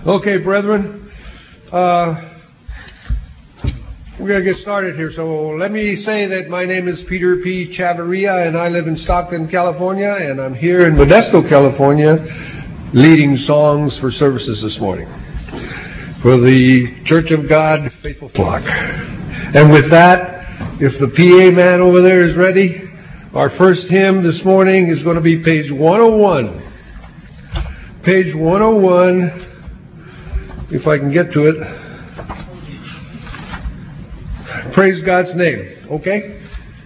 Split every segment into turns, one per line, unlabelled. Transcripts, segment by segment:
Okay, brethren, we're going to get started here. So let me say that my name is Peter P. Chavarria, and I live in Stockton, California, and I'm here in Modesto, California, leading songs for services this morning for the Church of God Faithful Flock. And with that, if the PA man over there is ready, our first hymn this morning is going to be page 101. Page 101. If I can get to it. Praise God's name. Okay?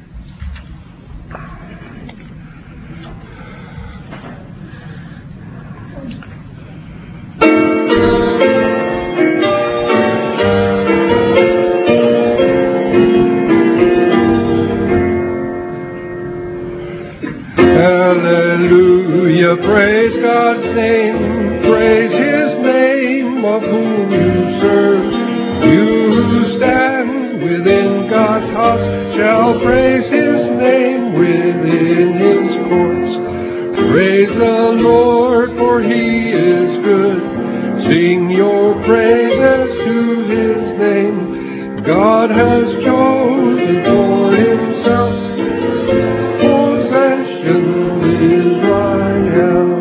Hallelujah. Praise God's name. Praise His name, of whom you serve. You who stand within God's house shall praise His name within His courts. Praise the Lord, for He is good. Sing your praises to His name. God has chosen for Himself possession Israel.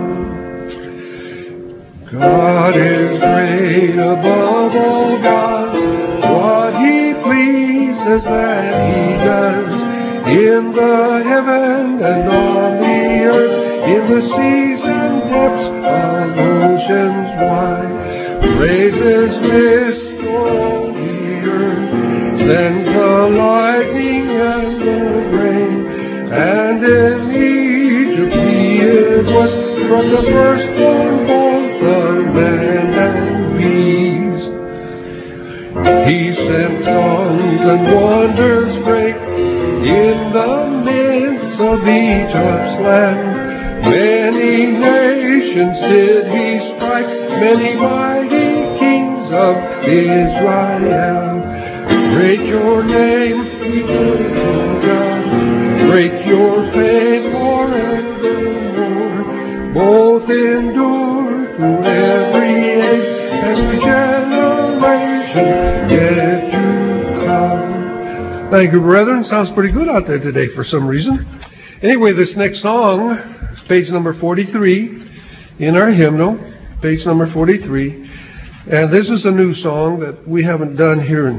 God is great above all gods. What He pleases that He does, in the heaven and on the earth, in the seas and depths of oceans wide. Praises mist all the earth, sends the lightning and the rain. And in Egypt it was from the firstborn both of man and beast. He sent songs and wonders great in the midst of Egypt's land. Many nations did He strike, many mighty kings of Israel. Great your name, eternal God. Great your faith forevermore. Both endure through every age, every generation yet to come. Thank you, brethren. Sounds pretty good out there today for some reason. Anyway, this next song is page number 43 in our hymnal, page number 43. And this is a new song that we haven't done here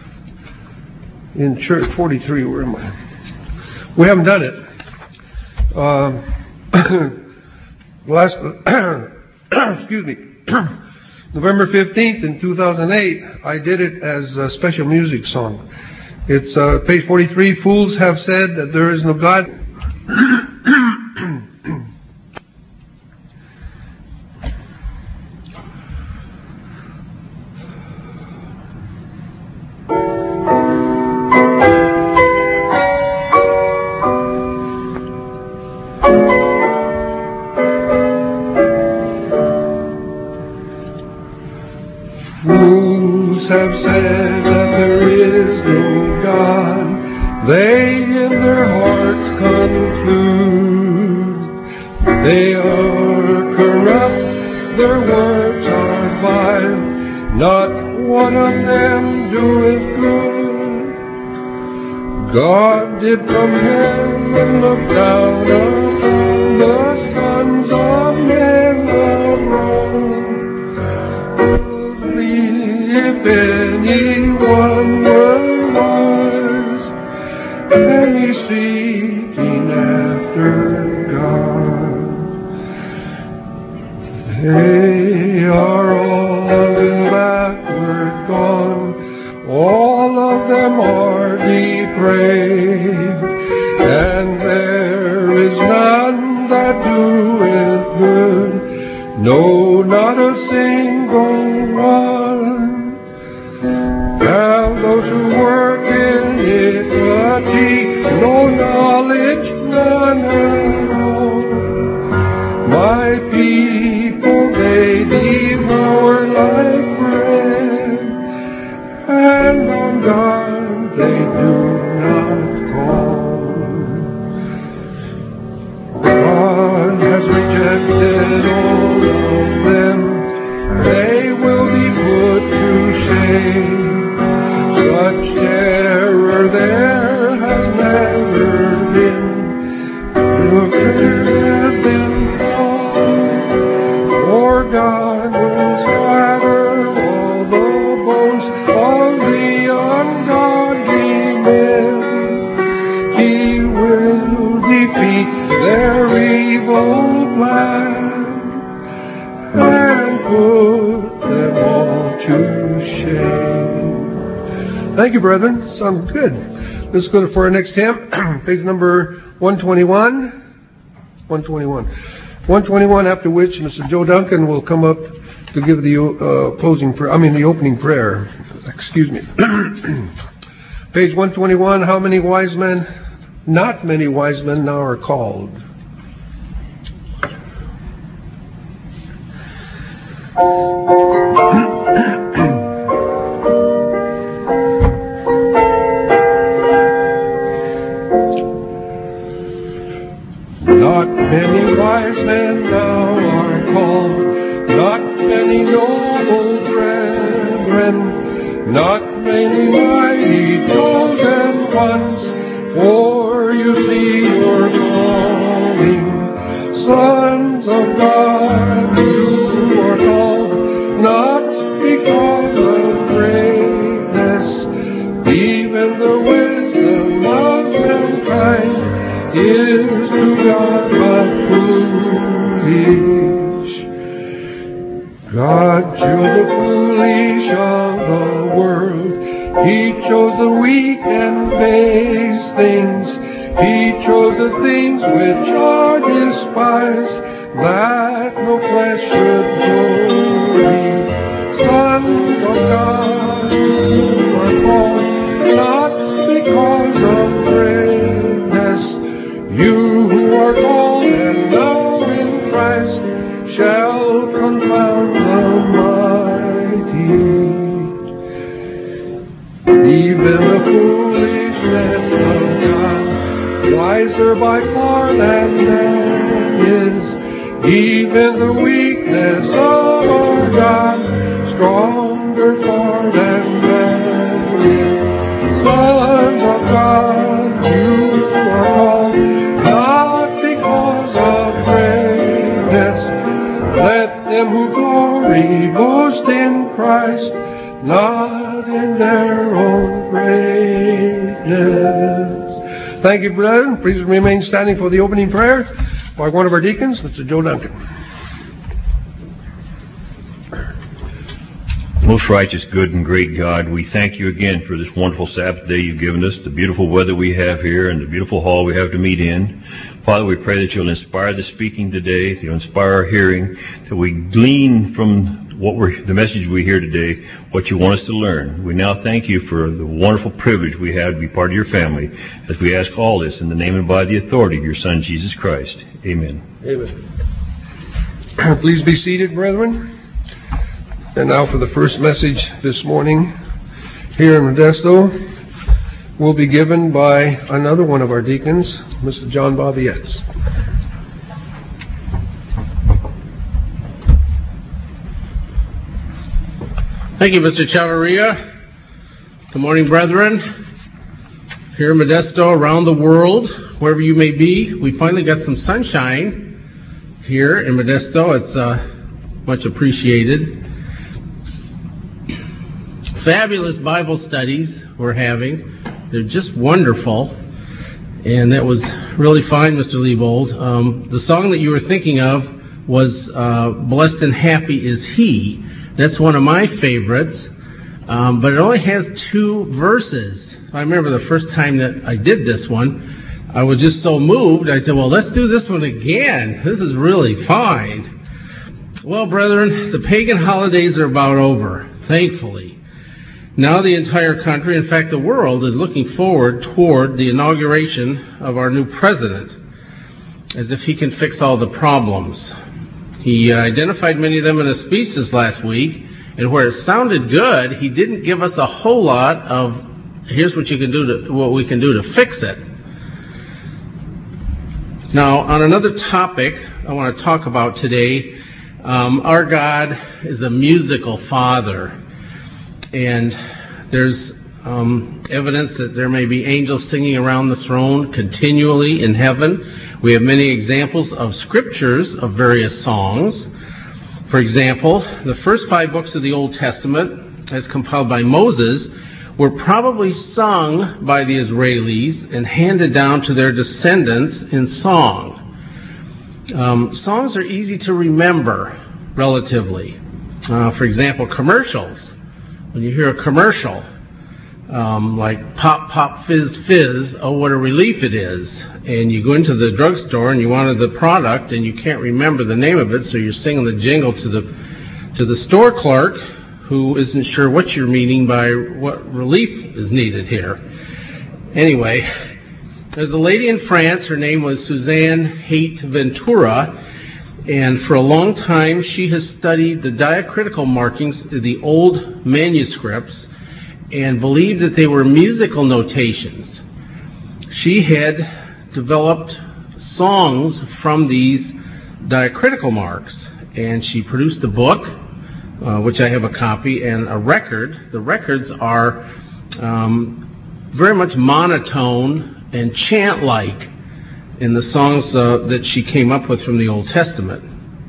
in church. 43, where am I? We haven't done it. Excuse me, November 15th in 2008, I did it as a special music song. It's page 43, Fools Have Said That There Is No God. Have said that there is no God. They in their hearts conclude. They are corrupt, their words are vile. Not one of them doeth good. God did from heaven look down upon the sons of men alone. If anyone were wise, any seeking after God, they are all backward gone, all of them are depraved, and there is none that doeth good, no, not a single one. Have those who work in iniquity no knowledge, none at all. My people, they devour like bread, and on God they do not call. God has rejected all of them. They will God will scatter all the bones of the ungodly men. He will defeat their evil plan and put them all to shame. Thank you, brethren. Sounds good. Let's go for our next hymn, page number 121. 121, after which Mr. Joe Duncan will come up to give the the opening prayer. Excuse me. Page 121, how many wise men? Not many wise men now are called. Not many wise men now are called, not many noble brethren, not many mighty chosen ones, for you see your calling. Sons of God, you are called, not because of greatness, even the wisdom of mankind is to God but foolish. God chose the foolish of the world. He chose the weak and base things. He chose the things which are despised, that no flesh should glory. Sons of God, you are called, not because of greatness. You who are called and now in Christ shall confound the mighty. Even the foolishness of God, wiser by far than man is. Even the weakness of our God, stronger far than man is. Sons of God, you are called, not because of greatness. Let them who glory boast in Christ, not in their own greatness. Thank you, brethren. Please remain standing for the opening prayer by one of our deacons, Mr. Joe Duncan.
Most righteous, good, and great God, we thank you again for this wonderful Sabbath day you've given us, the beautiful weather we have here, and the beautiful hall we have to meet in. Father, we pray that you'll inspire the speaking today, that you'll inspire our hearing, that we glean from the message we hear today, what you want us to learn. We now thank you for the wonderful privilege we have to be part of your family, as we ask all this in the name and by the authority of your Son, Jesus Christ. Amen.
Amen. Please be seated, brethren. And now for the first message this morning here in Modesto will be given by another one of our deacons, Mr. John Bobiettes.
Thank you, Mr. Chavarria. Good morning, brethren. Here in Modesto, around the world, wherever you may be, we finally got some sunshine here in Modesto. It's much appreciated. Fabulous Bible studies we're having. They're just wonderful. And that was really fine, Mr. Liebold. The song that you were thinking of was Blessed and Happy is He. That's one of my favorites. But it only has 2 verses. I remember the first time that I did this one, I was just so moved. I said, well, let's do this one again. This is really fine. Well, brethren, the pagan holidays are about over, thankfully. Now the entire country, in fact the world, is looking forward toward the inauguration of our new president, as if he can fix all the problems. He identified many of them in a speech this last week, and where it sounded good, he didn't give us a whole lot of, here's what you can do what we can do to fix it. Now, on another topic I want to talk about today, our God is a musical Father. And there's evidence that there may be angels singing around the throne continually in heaven. We have many examples of scriptures of various songs. For example, the first 5 books of the Old Testament, as compiled by Moses, were probably sung by the Israelis and handed down to their descendants in song. Songs are easy to remember, relatively. For example, commercials. When you hear a commercial, like pop, pop, fizz, fizz, oh, what a relief it is. And you go into the drugstore and you wanted the product and you can't remember the name of it, so you're singing the jingle to the store clerk who isn't sure what you're meaning by what relief is needed here. Anyway, there's a lady in France, her name was Suzanne Haidt Ventura, and for a long time she has studied the diacritical markings of the old manuscripts and believed that they were musical notations. She had developed songs from these diacritical marks, and she produced a book, which I have a copy, and a record. The records are very much monotone and chant-like in the songs that she came up with from the Old Testament.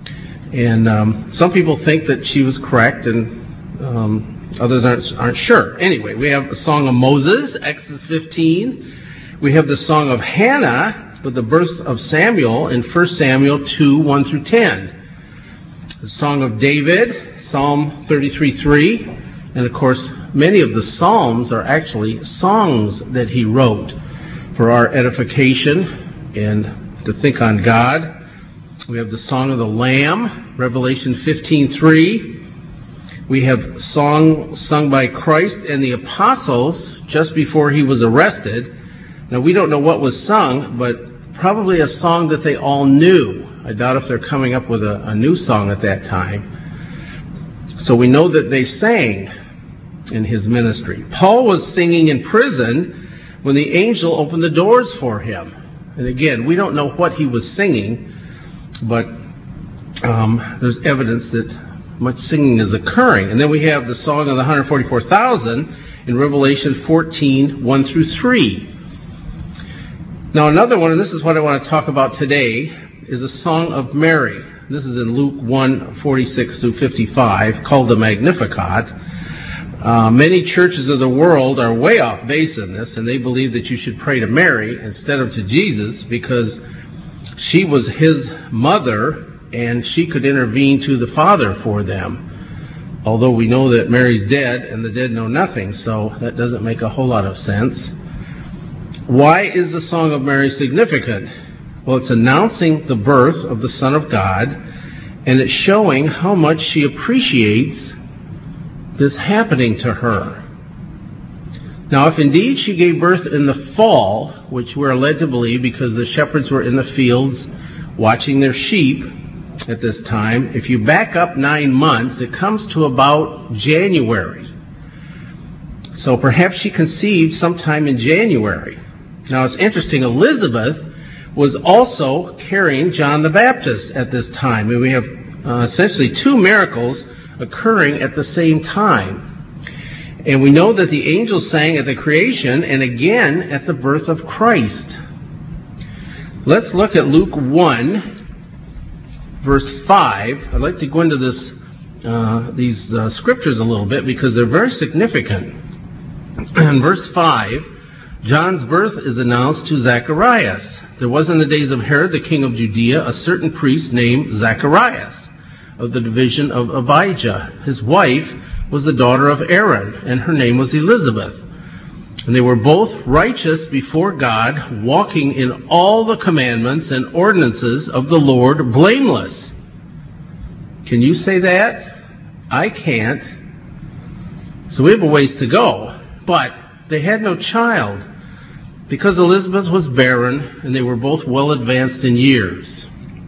And some people think that she was correct, and others aren't sure. Anyway, we have the Song of Moses, Exodus 15. We have the Song of Hannah with the birth of Samuel in 1 Samuel 2, 1 through 10. The Song of David, Psalm 33:3. And of course, many of the Psalms are actually songs that he wrote for our edification and to think on God. We have the Song of the Lamb, Revelation 15:3. We have song sung by Christ and the apostles just before he was arrested. Now, we don't know what was sung, but probably a song that they all knew. I doubt if they're coming up with a new song at that time. So we know that they sang in his ministry. Paul was singing in prison when the angel opened the doors for him. And again, we don't know what he was singing, but there's evidence that much singing is occurring. And then we have the Song of the 144,000 in Revelation 14, 1 through 3. Now another one, and this is what I want to talk about today, is a Song of Mary. This is in Luke 1, 46 through 55, called the Magnificat. Many churches of the world are way off base in this, and they believe that you should pray to Mary instead of to Jesus because she was his mother and she could intervene to the Father for them. Although we know that Mary's dead and the dead know nothing, so that doesn't make a whole lot of sense. Why is the Song of Mary significant? Well, it's announcing the birth of the Son of God, and it's showing how much she appreciates this happening to her. Now, if indeed she gave birth in the fall, which we're led to believe because the shepherds were in the fields watching their sheep at this time, if you back up 9 months, it comes to about January. So perhaps she conceived sometime in January. Now, it's interesting, Elizabeth was also carrying John the Baptist at this time. And we have essentially 2 miracles occurring at the same time. And we know that the angels sang at the creation and again at the birth of Christ. Let's look at Luke 1, verse 5. I'd like to go into these scriptures a little bit because they're very significant. In verse 5, John's birth is announced to Zacharias. There was in the days of Herod, the king of Judea, a certain priest named Zacharias of the division of Abijah. His wife was the daughter of Aaron, and her name was Elizabeth. And they were both righteous before God, walking in all the commandments and ordinances of the Lord, blameless. Can you say that? I can't. So we have a ways to go. But they had no child because Elizabeth was barren and they were both well advanced in years.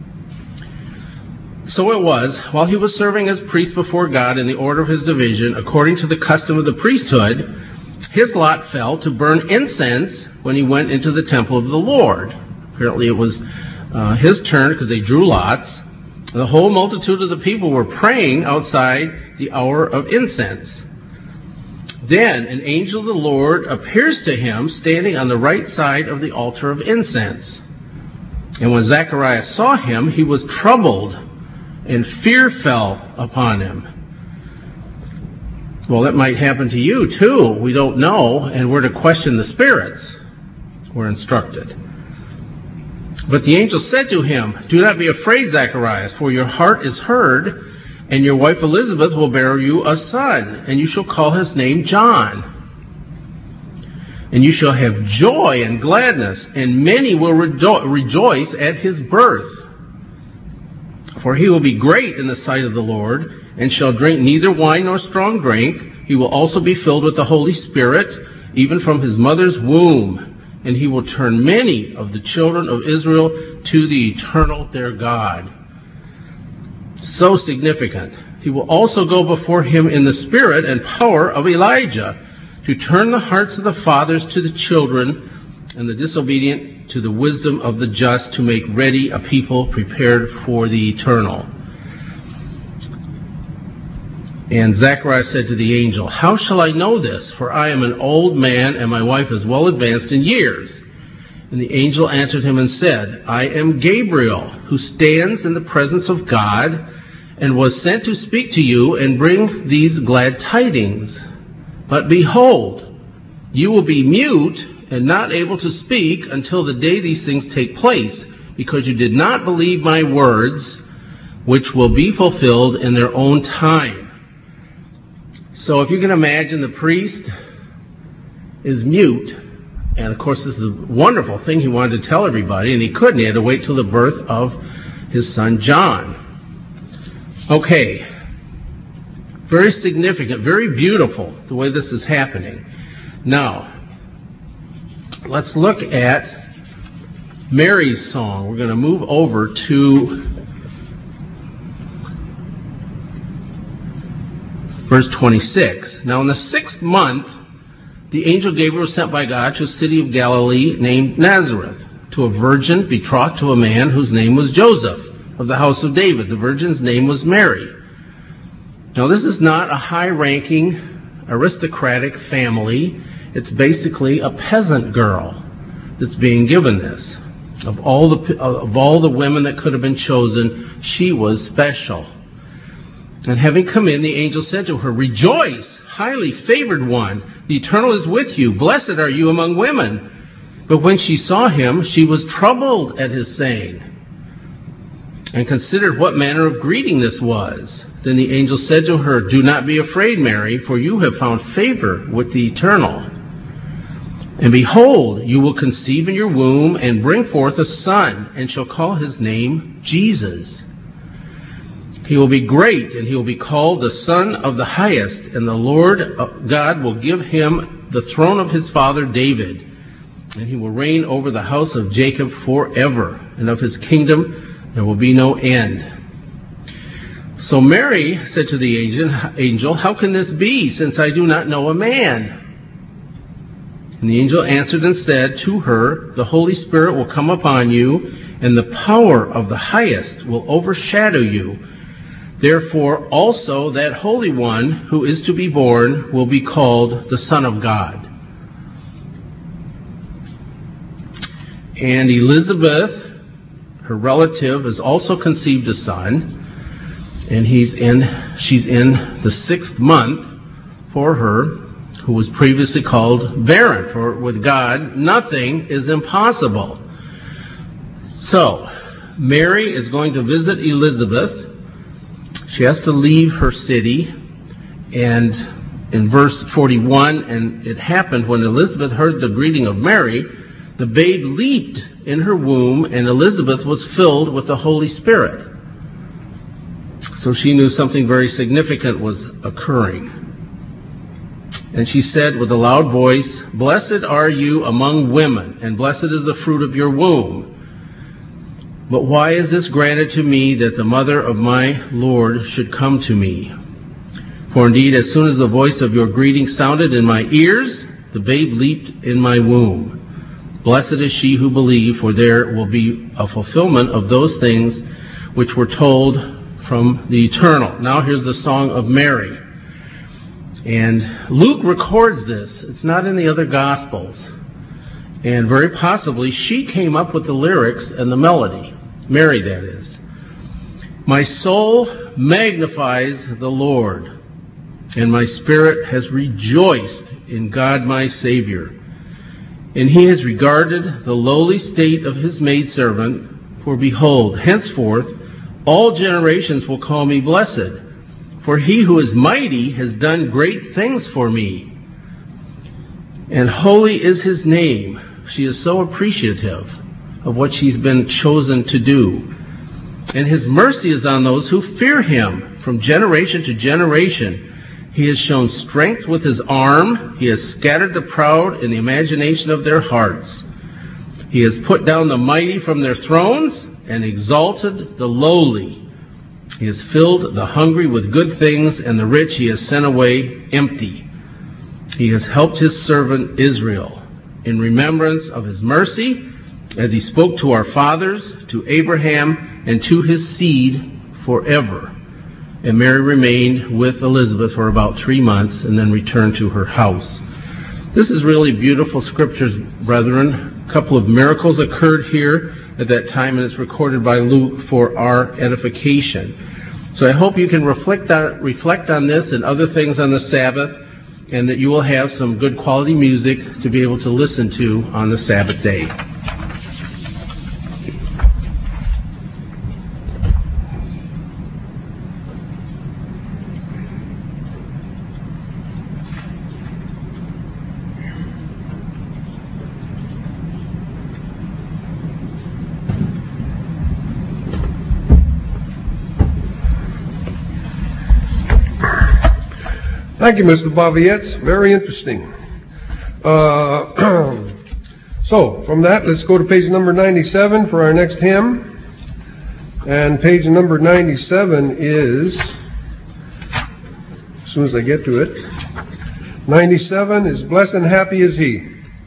So it was, while he was serving as priest before God in the order of his division, according to the custom of the priesthood, his lot fell to burn incense when he went into the temple of the Lord. Apparently it was his turn because they drew lots. The whole multitude of the people were praying outside the hour of incense. Then an angel of the Lord appears to him standing on the right side of the altar of incense. And when Zacharias saw him, he was troubled, and fear fell upon him. Well, that might happen to you too. We don't know, and we're to question the spirits. We're instructed. But the angel said to him, "Do not be afraid, Zacharias, for your heart is heard, and your wife Elizabeth will bear you a son, and you shall call his name John. And you shall have joy and gladness, and many will rejoice at his birth. For he will be great in the sight of the Lord, and shall drink neither wine nor strong drink. He will also be filled with the Holy Spirit, even from his mother's womb. And he will turn many of the children of Israel to the eternal their God." So significant. He will also go before him in the spirit and power of Elijah, to turn the hearts of the fathers to the children, and the disobedient to the wisdom of the just, to make ready a people prepared for the eternal. And Zacharias said to the angel, "How shall I know this? For I am an old man, and my wife is well advanced in years." And the angel answered him and said, "I am Gabriel, who stands in the presence of God, and was sent to speak to you and bring these glad tidings. But behold, you will be mute and not able to speak until the day these things take place, because you did not believe my words, which will be fulfilled in their own time." So if you can imagine, the priest is mute. And of course, this is a wonderful thing he wanted to tell everybody, and he couldn't. He had to wait till the birth of his son John. Okay. Very significant, very beautiful, the way this is happening. Now, let's look at Mary's song. We're going to move over to verse 26. Now, in the 6th month, the angel Gabriel was sent by God to a city of Galilee named Nazareth, to a virgin betrothed to a man whose name was Joseph, of the house of David. The virgin's name was Mary. Now, this is not a high-ranking, aristocratic family. It's basically a peasant girl that's being given this. Of all the women that could have been chosen, she was special. And having come in, the angel said to her, "Rejoice, highly favored one. The Eternal is with you. Blessed are you among women." But when she saw him, she was troubled at his saying, and considered what manner of greeting this was. Then the angel said to her, "Do not be afraid, Mary, for you have found favor with the Eternal. And behold, you will conceive in your womb and bring forth a son, and shall call his name Jesus. He will be great, and he will be called the Son of the Highest, and the Lord God will give him the throne of his father David, and he will reign over the house of Jacob forever, and of his kingdom there will be no end." So Mary said to the angel, "How can this be, since I do not know a man?" And the angel answered and said to her, "The Holy Spirit will come upon you, and the power of the Highest will overshadow you. Therefore also that Holy One who is to be born will be called the Son of God." And Elizabeth, her relative, has also conceived a son, and she's in the 6th month for her, who was previously called barren. For with God, nothing is impossible. So, Mary is going to visit Elizabeth. She has to leave her city, and in verse 41, "And it happened when Elizabeth heard the greeting of Mary, the babe leaped in her womb, and Elizabeth was filled with the Holy Spirit." So she knew something very significant was occurring. And she said with a loud voice, "Blessed are you among women, and blessed is the fruit of your womb. But why is this granted to me, that the mother of my Lord should come to me? For indeed, as soon as the voice of your greeting sounded in my ears, the babe leaped in my womb. Blessed is she who believed, for there will be a fulfillment of those things which were told from the Eternal." Now here's the song of Mary. And Luke records this. It's not in the other Gospels. And very possibly she came up with the lyrics and the melody. Mary, that is. My soul magnifies the Lord, and my spirit has rejoiced in God my Savior. And he has regarded the lowly state of his maidservant. For behold, henceforth all generations will call me blessed. For he who is mighty has done great things for me. And holy is his name. She is so appreciative of what she's been chosen to do. And his mercy is on those who fear him from generation to generation. He has shown strength with his arm. He has scattered the proud in the imagination of their hearts. He has put down the mighty from their thrones and exalted the lowly. He has filled the hungry with good things, and the rich he has sent away empty. He has helped his servant Israel in remembrance of his mercy, as he spoke to our fathers, to Abraham, and to his seed forever. And Mary remained with Elizabeth for about 3 months and then returned to her house. This is really beautiful scriptures, brethren. A couple of miracles occurred here at that time, and it's recorded by Luke for our edification. So I hope you can reflect on this and other things on the Sabbath, and that you will have some good quality music to be able to listen to on the Sabbath day.
Thank you, Mr. Bavietz. Very interesting. So, from that, let's go to page number 97 for our next hymn. And page number 97 is, as soon as I get to it, 97 is Blessed and Happy is He.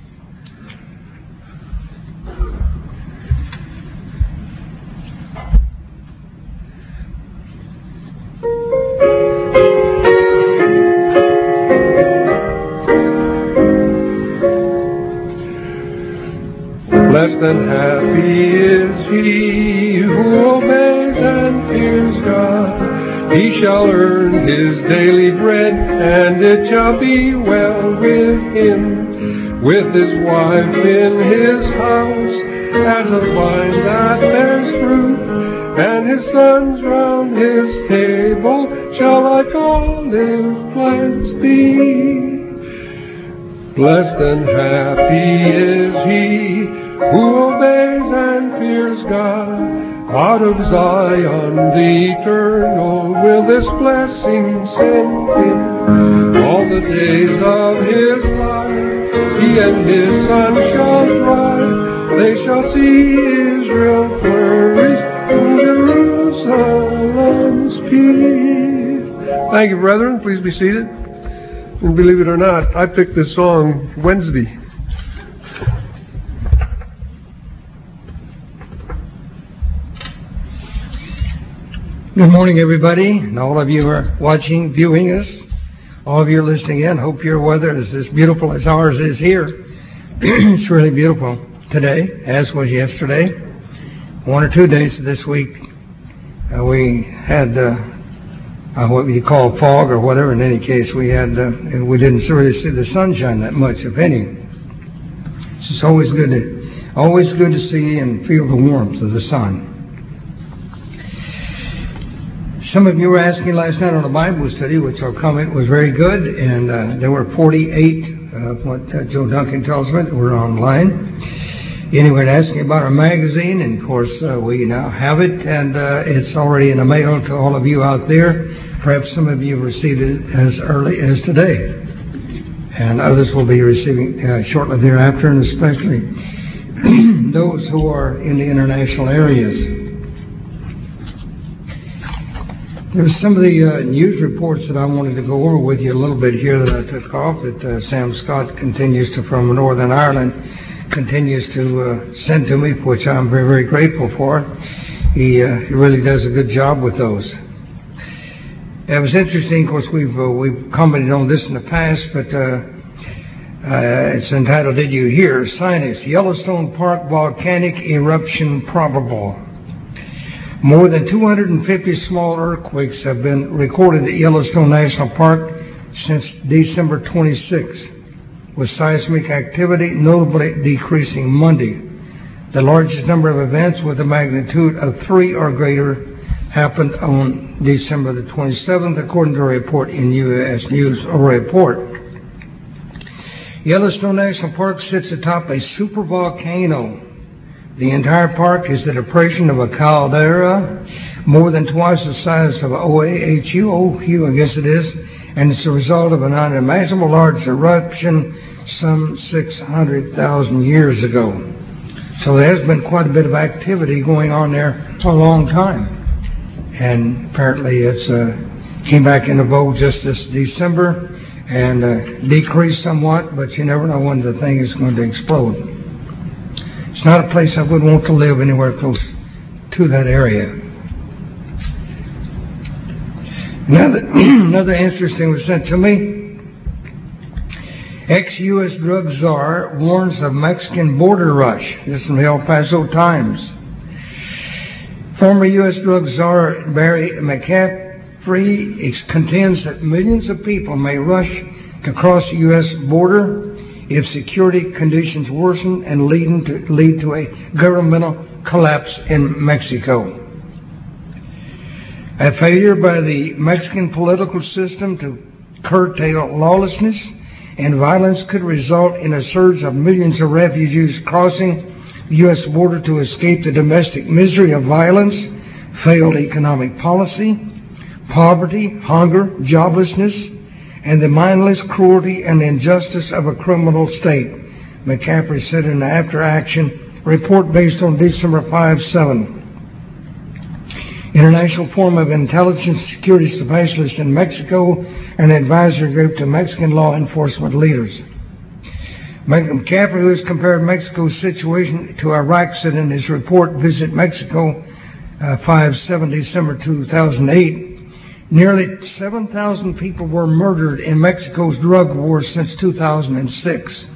Blessed and happy is he who obeys and fears God. He shall earn his daily bread, and it shall be well with him. With his wife in his house, as a vine that bears fruit, and his sons round his table shall like olive plants be. Blessed and happy is he who obeys and fears God. Out of Zion the eternal will this blessing send him. All the days of his life he and his son shall thrive. They shall see Israel flourish in Jerusalem's peace. Thank you, brethren. Please be seated. And believe it or not, I picked this song Wednesday.
Good morning, everybody, and all of you are watching, viewing us. All of you are listening in. Hope your weather is as beautiful as ours is here. It's really beautiful today, as was yesterday. 1 or 2 days of this week, we had what you call fog or whatever. In any case, we didn't really see the sunshine that much, if any. It's always good to see and feel the warmth of the sun. Some of you were asking last night on a Bible study, which our comment was very good, and there were 48, what Joe Duncan tells me, that were online. Anyway, asking about our magazine, and of course we now have it, and it's already in the mail to all of you out there. Perhaps some of you received it as early as today, and others will be receiving shortly thereafter, and especially those who are in the international areas. There's some of the news reports that I wanted to go over with you a little bit here that I took off, that Sam Scott continues to, from Northern Ireland, continues to send to me, which I'm very, very grateful for. He really does a good job with those. It was interesting, of course, we've commented on this in the past, but it's entitled, Did You Hear? Sinus, Yellowstone Park Volcanic Eruption Probable. More than 250 small earthquakes have been recorded at Yellowstone National Park since December 26, with seismic activity notably decreasing Monday. The largest number of events with a magnitude of 3 or greater happened on December the 27th, according to a report in U.S. News Report. Yellowstone National Park sits atop a supervolcano. The entire park is the depression of a caldera, more than twice the size of Oahu, I guess it is, and it's a result of an unimaginable large eruption some 600,000 years ago. So there has been quite a bit of activity going on there for a long time. And apparently it's came back into vogue just this December and decreased somewhat, but you never know when the thing is going to explode. It's not a place I would want to live anywhere close to that area. Another interesting was sent to me. Ex-U.S. drug czar warns of Mexican border rush. This is from the El Paso Times. Former U.S. drug czar Barry McCaffrey contends that millions of people may rush to cross the U.S. border if security conditions worsen and lead to a governmental collapse in Mexico. A failure by the Mexican political system to curtail lawlessness and violence could result in a surge of millions of refugees crossing the U.S. border to escape the domestic misery of violence, failed economic policy, poverty, hunger, joblessness, and the mindless cruelty and injustice of a criminal state, McCaffrey said in an after-action report based on December 5/7. International Forum of Intelligence Security Specialists in Mexico, an advisory group to Mexican law enforcement leaders. McCaffrey, who has compared Mexico's situation to Iraq, said in his report, Visit Mexico, 5/7 December 2008, nearly 7,000 people were murdered in Mexico's drug war since 2006.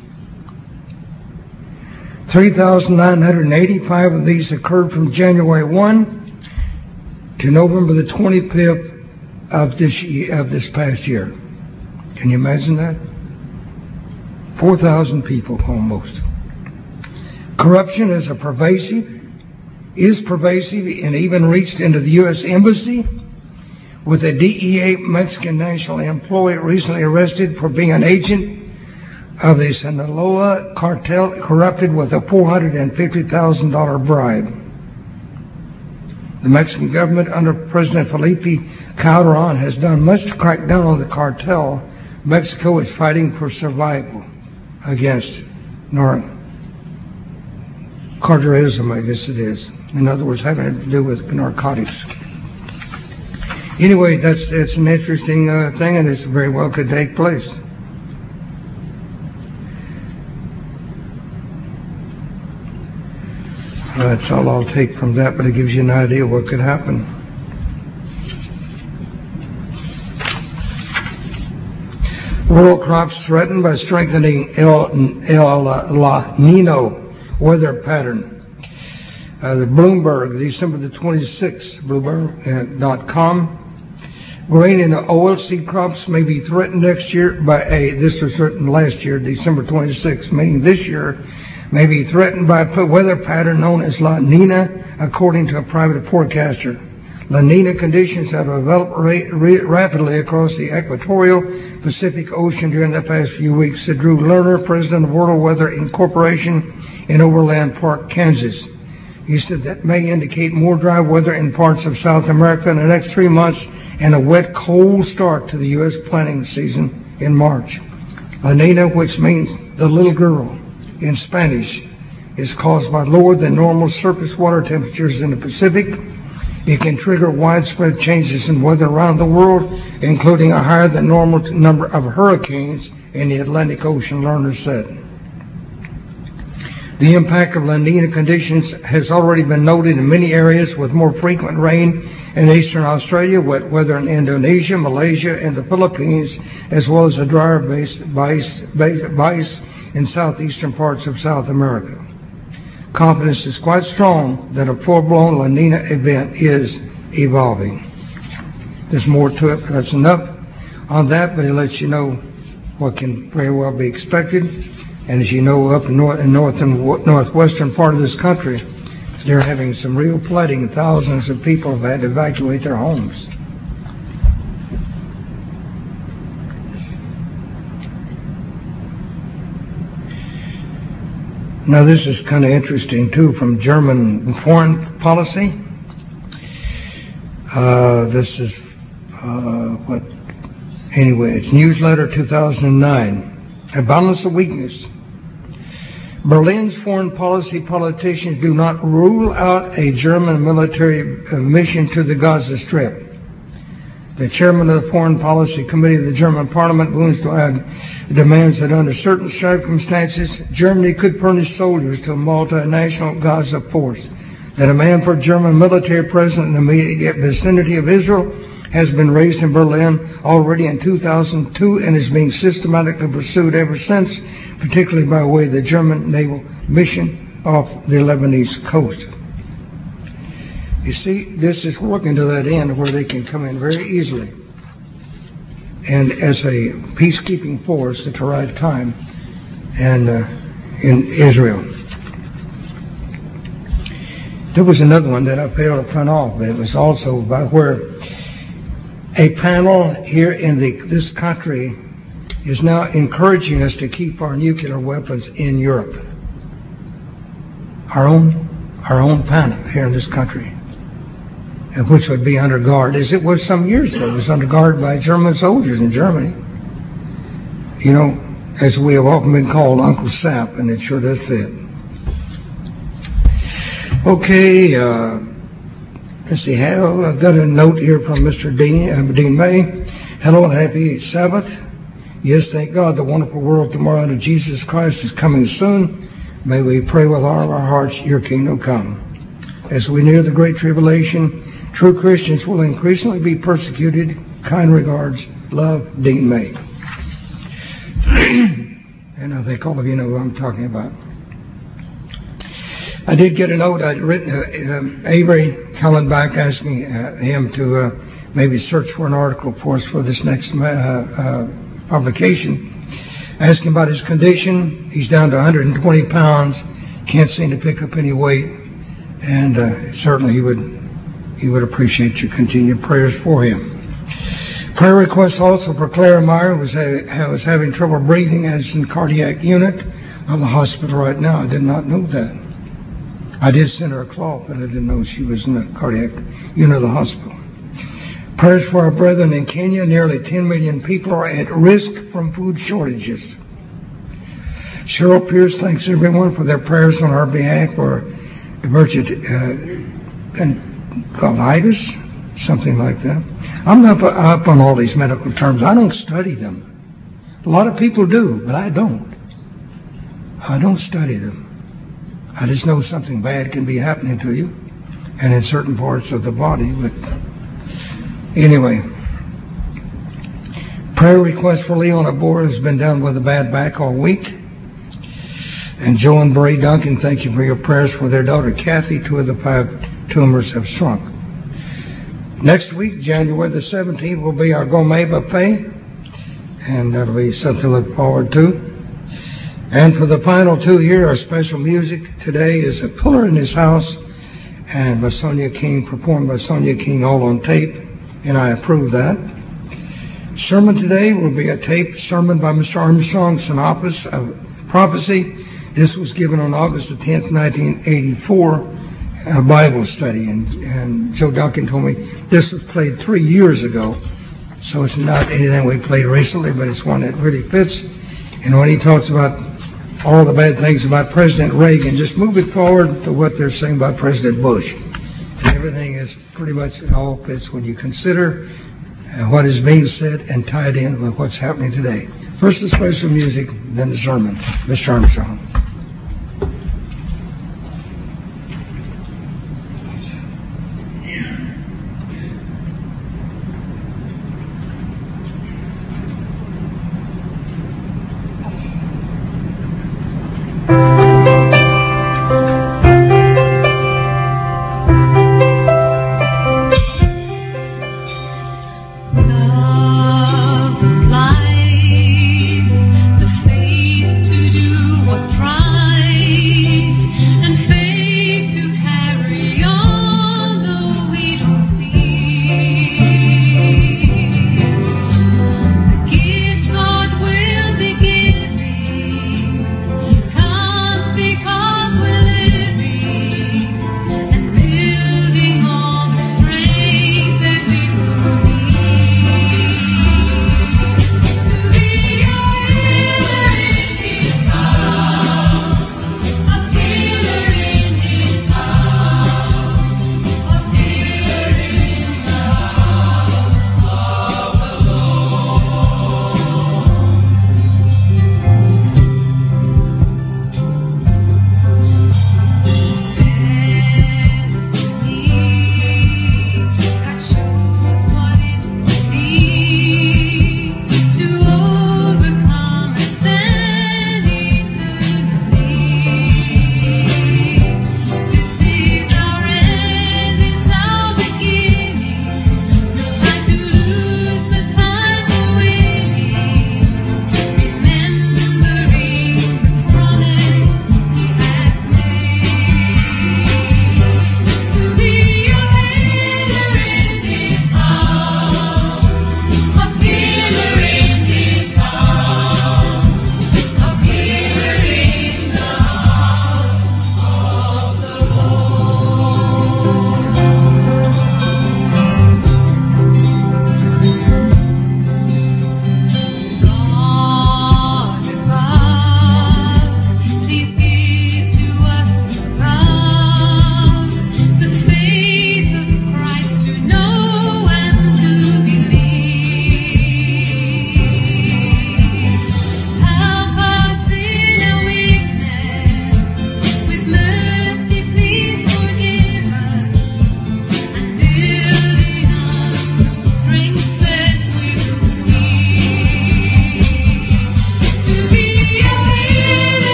3,985 of these occurred from January 1 to November the 25th of this past year. Can you imagine that? 4,000 people almost. Corruption is pervasive and even reached into the U.S. Embassy, with a DEA Mexican national employee recently arrested for being an agent of the Sinaloa cartel, corrupted with a $450,000 bribe. The Mexican government under President Felipe Calderon has done much to crack down on the cartel. Mexico is fighting for survival against cartelism, I guess it is. In other words, having to do with narcotics. Anyway, it's an interesting thing, and it very well could take place. That's all I'll take from that, but it gives you an idea of what could happen. World crops threatened by strengthening El Nino weather pattern. The Bloomberg, December the 26th, Bloomberg.com. Grain and oilseed crops may be threatened next year by this was written last year, December 26th, meaning this year, may be threatened by a weather pattern known as La Nina, according to a private forecaster. La Nina conditions have developed rapidly across the equatorial Pacific Ocean during the past few weeks, said Drew Lerner, president of World Weather Incorporation in Overland Park, Kansas. He said that may indicate more dry weather in parts of South America in the next 3 months and a wet, cold start to the U.S. planting season in March. La Nina, which means the little girl in Spanish, is caused by lower than normal surface water temperatures in the Pacific. It can trigger widespread changes in weather around the world, including a higher than normal number of hurricanes in the Atlantic Ocean, Lerner said. The impact of La Nina conditions has already been noted in many areas, with more frequent rain in eastern Australia, wet weather in Indonesia, Malaysia, and the Philippines, as well as a drier base in southeastern parts of South America. confidence is quite strong that a full-blown La Nina event is evolving. There's more to it, but that's enough on that, but it lets you know what can very well be expected. And as you know, up in northwestern part of this country, they're having some real flooding. Thousands of people have had to evacuate their homes. Now this is kind of interesting too, from German foreign policy. This is it's Newsletter 2009. A balance of weakness. Berlin's foreign policy politicians do not rule out a German military mission to the Gaza Strip. The chairman of the Foreign Policy Committee of the German Parliament, Bundestag, demands that under certain circumstances, Germany could furnish soldiers to a multinational Gaza force. That a man for German military presence in the immediate vicinity of Israel has been raised in Berlin already in 2002 and is being systematically pursued ever since, particularly by way of the German naval mission off the Lebanese coast. You see, this is working to that end where they can come in very easily and as a peacekeeping force at the right time and in Israel. There was another one that I failed to print off, but it was also by where a panel here in this country is now encouraging us to keep our nuclear weapons in Europe. Our own panel here in this country, which would be under guard, as it was some years ago. It was under guard by German soldiers in Germany. You know, as we have often been called, Uncle Sap, and it sure does fit. Okay, let's see. I've got a note here from Mr. Dean May. Hello and happy Sabbath. Yes, thank God the wonderful world tomorrow under Jesus Christ is coming soon. May we pray with all of our hearts, your kingdom come. As we near the great tribulation, true Christians will increasingly be persecuted. Kind regards, love, Dean May. And I think all of you know who I'm talking about. I did get a note I'd written Avery Kallenbach asking him to maybe search for an article for us for this next publication. Asking about his condition. He's down to 120 pounds. Can't seem to pick up any weight. And certainly he would appreciate your continued prayers for him. Prayer request also for Clara Meyer, who was having trouble breathing and is in the cardiac unit of the hospital right now. I did not know that. I did send her a cloth, but I didn't know she was in the cardiac unit of the hospital. Prayers for our brethren in Kenya. Nearly 10 million people are at risk from food shortages. Cheryl Pierce thanks everyone for their prayers on our behalf for colitis, something like that. I'm not up on all these medical terms. I don't study them. A lot of people do, but I don't. I don't study them. I just know something bad can be happening to you and in certain parts of the body. But anyway, prayer request for Leona Boer, has been down with a bad back all week. And Joe and Bray Duncan, thank you for your prayers for their daughter Kathy. 2 of the 5 tumors have shrunk. Next week, January the 17th, will be our gourmet buffet. And that'll be something to look forward to. And for the final 2 here, our special music today is A Pillar in His House, and by Sonia King, performed by Sonia King, all on tape, and I approve that. Sermon today will be a taped sermon by Mr. Armstrong, Synopsis of Prophecy. This was given on August the 10th, 1984, a Bible study, and Joe Duncan told me this was played 3 years ago, so it's not anything we played recently, but it's one that really fits. And when he talks about all the bad things about President Reagan, just move it forward to what they're saying about President Bush. And everything is pretty much, it all fits when you consider what is being said and tie it in with what's happening today. First the special music, then the sermon. Mr. Armstrong.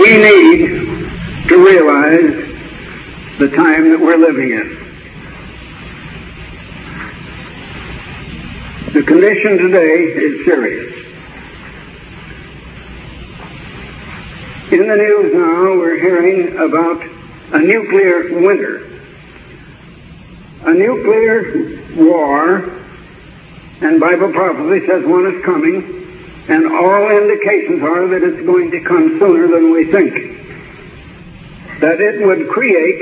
We need to realize the time that we're living in. The condition today is serious. In the news now, we're hearing about a nuclear winter. A nuclear war, and Bible prophecy says one is coming, and all indications are that it's going to come sooner than we think. That it would create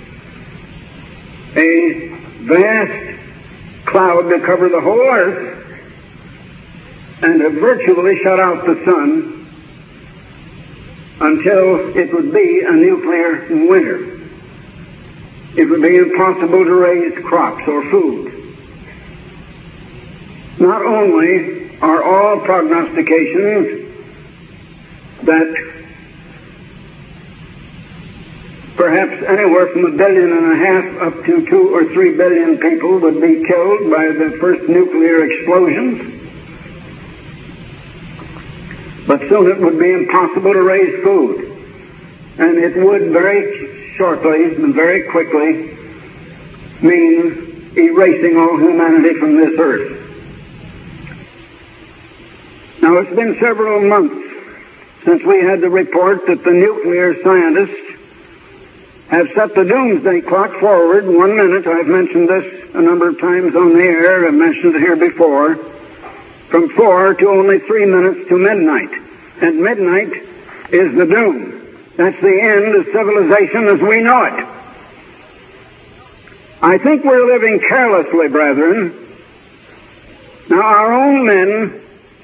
a vast cloud to cover the whole earth and to virtually shut out the sun until it would be a nuclear winter. It would be impossible to raise crops or food. Not only are all prognostications that perhaps anywhere from 1.5 billion up to 2 or 3 billion people would be killed by the first nuclear explosions. But soon it would be impossible to raise food. And it would very shortly and very quickly mean erasing all humanity from this earth. Now, it's been several months since we had the report that the nuclear scientists have set the doomsday clock forward 1 minute. I've mentioned this a number of times on the air. I've mentioned it here before. From 4 to only 3 minutes to midnight. And midnight is the doom. That's the end of civilization as we know it. I think we're living carelessly, brethren. Now, our own men,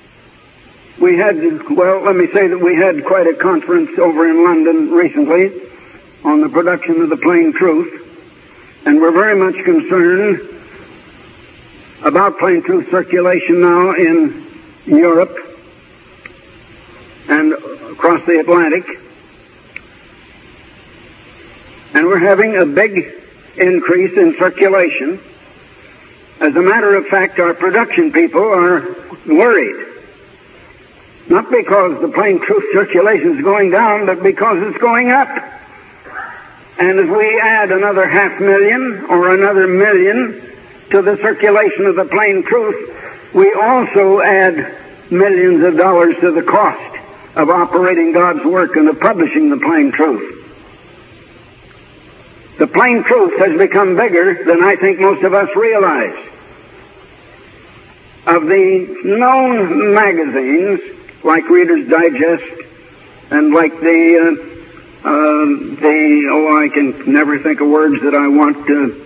let me say that we had quite a conference over in London recently on the production of the Plain Truth, and we're very much concerned about Plain Truth circulation now in Europe and across the Atlantic. And we're having a big increase in circulation. As a matter of fact, our production people are worried. Not because the Plain Truth circulation is going down, but because it's going up. And if we add another 500,000 or another 1,000,000 to the circulation of the Plain Truth, we also add millions of dollars to the cost of operating God's work and of publishing the Plain Truth. The Plain Truth has become bigger than I think most of us realize. Of the known magazines, like Reader's Digest, and like I can never think of words that I want,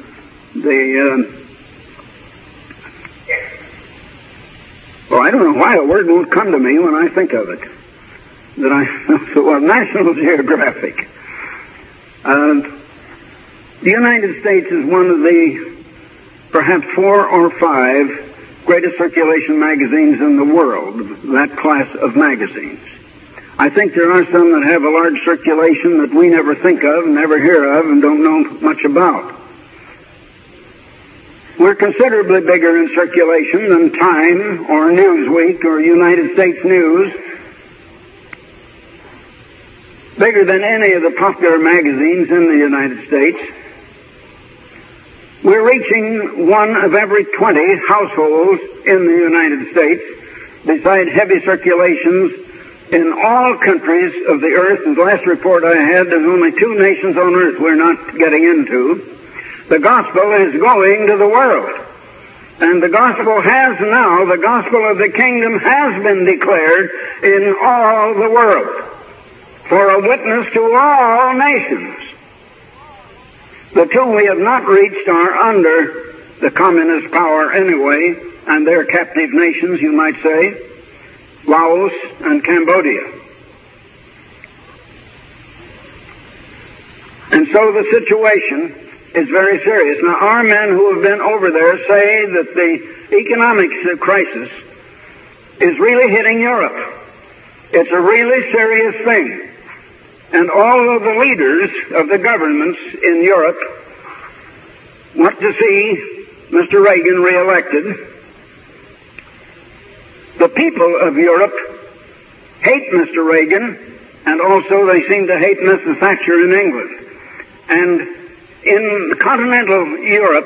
I don't know why a word won't come to me when I think of it. National Geographic. The United States is one of the perhaps 4 or 5 greatest circulation magazines in the world, that class of magazines. I think there are some that have a large circulation that we never think of, never hear of, and don't know much about. We're considerably bigger in circulation than Time or Newsweek or United States News, bigger than any of the popular magazines in the United States. We're reaching 1 of every 20 households in the United States, beside heavy circulations in all countries of the earth. And the last report I had, there's only 2 nations on earth we're not getting into. The gospel is going to the world. And the gospel of the kingdom has been declared in all the world for a witness to all nations. The 2 we have not reached are under the communist power anyway, and they're captive nations, you might say, Laos and Cambodia. And so the situation is very serious. Now, our men who have been over there say that the economic crisis is really hitting Europe. It's a really serious thing. And all of the leaders of the governments in Europe want to see Mr. Reagan reelected. The people of Europe hate Mr. Reagan And also they seem to hate Mrs. Thatcher in England. And in continental Europe,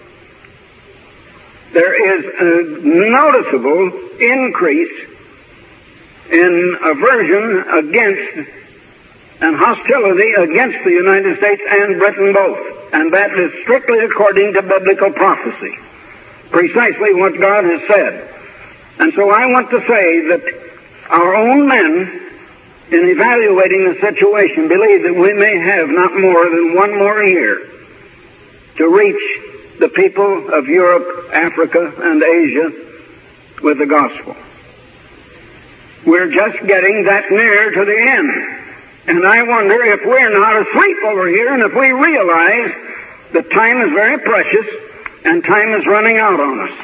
there is a noticeable increase in aversion against and hostility against the United States and Britain both. And that is strictly according to biblical prophecy. Precisely what God has said. And so I want to say that our own men, in evaluating the situation, believe that we may have not more than one more year to reach the people of Europe, Africa, and Asia with the gospel. We're just getting that near to the end. And I wonder if we're not asleep over here, and if we realize that time is very precious and time is running out on us.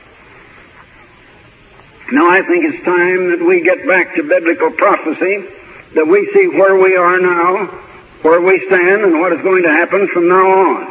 Now I think it's time that we get back to biblical prophecy, that we see where we are now, where we stand, and what is going to happen from now on.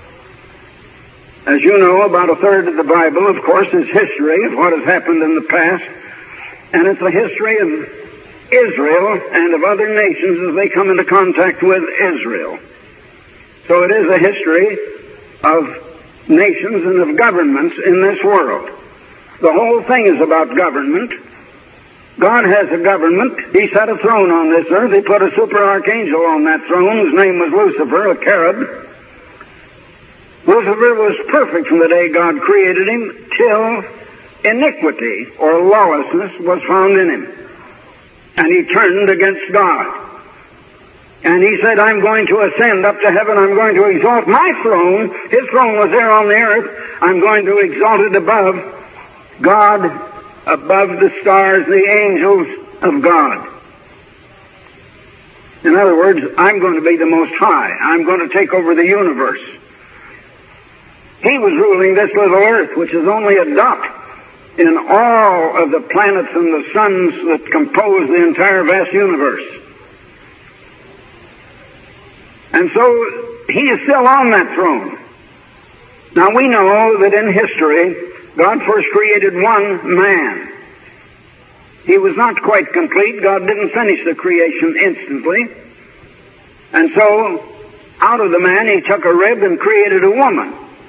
As you know, about a third of the Bible, of course, is history of what has happened in the past, and it's a history of Israel and of other nations as they come into contact with Israel. So it is a history of nations and of governments in this world. The whole thing is about government. God has a government. He set a throne on this earth. He put a super archangel on that throne whose name was Lucifer, a cherub. Lucifer was perfect from the day God created him till iniquity or lawlessness was found in him. And he turned against God. And he said, I'm going to ascend up to heaven. I'm going to exalt my throne. His throne was there on the earth. I'm going to exalt it above God, above the stars, the angels of God. In other words, I'm going to be the Most High. I'm going to take over the universe. He was ruling this little earth, which is only a dot in all of the planets and the suns that compose the entire vast universe. And so, he is still on that throne. Now we know that in history, God first created one man. He was not quite complete. God didn't finish the creation instantly. And so, out of the man, he took a rib and created a woman.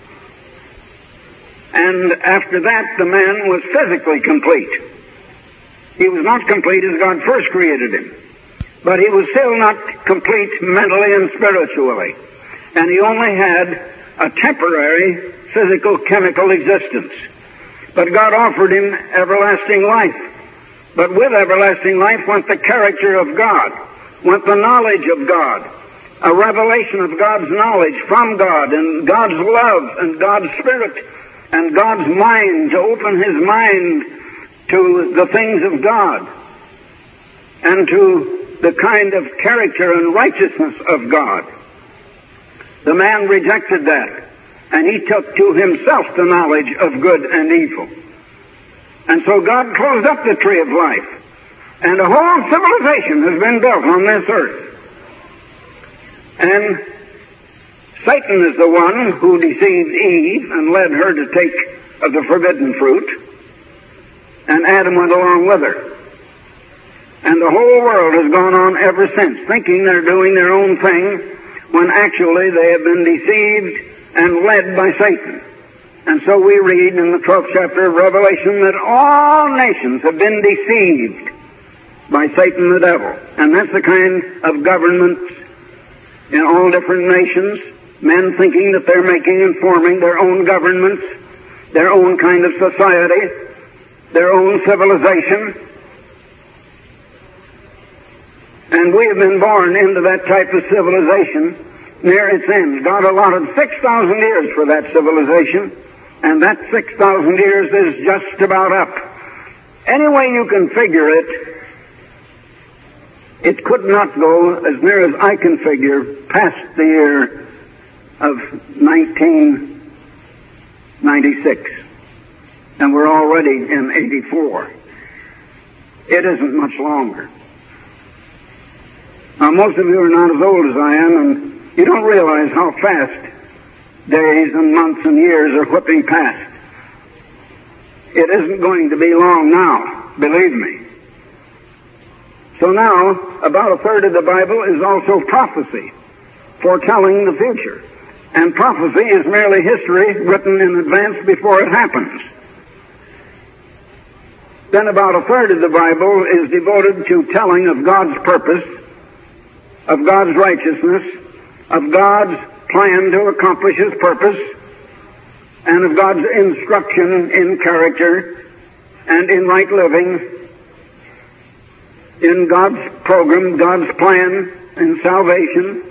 And after that, the man was physically complete. He was not complete as God first created him. But he was still not complete mentally and spiritually. And he only had a temporary physical, chemical existence. But God offered him everlasting life. But with everlasting life went the character of God, went the knowledge of God, a revelation of God's knowledge from God, and God's love, and God's Spirit, and God's mind, to open his mind to the things of God, and to the kind of character and righteousness of God. The man rejected that. And he took to himself the knowledge of good and evil. And so God closed up the tree of life. And a whole civilization has been built on this earth. And Satan is the one who deceived Eve and led her to take of the forbidden fruit. And Adam went along with her. And the whole world has gone on ever since, thinking they're doing their own thing, when actually they have been deceived and led by Satan. And so we read in the 12th chapter of Revelation that all nations have been deceived by Satan the devil. And that's the kind of government in all different nations, men thinking that they're making and forming their own governments, their own kind of society, their own civilization. And we have been born into that type of civilization near its end. God allotted 6,000 years for that civilization, and that 6,000 years is just about up. Any way you can figure it, it could not go, as near as I can figure, past the year of 1996. And we're already in 84. It isn't much longer. Now, most of you are not as old as I am, and you don't realize how fast days and months and years are whipping past. It isn't going to be long now, believe me. So now, about a third of the Bible is also prophecy, foretelling the future. And prophecy is merely history written in advance before it happens. Then about a third of the Bible is devoted to telling of God's purpose, of God's righteousness, of God's plan to accomplish His purpose, and of God's instruction in character and in right living, in God's program, God's plan in salvation.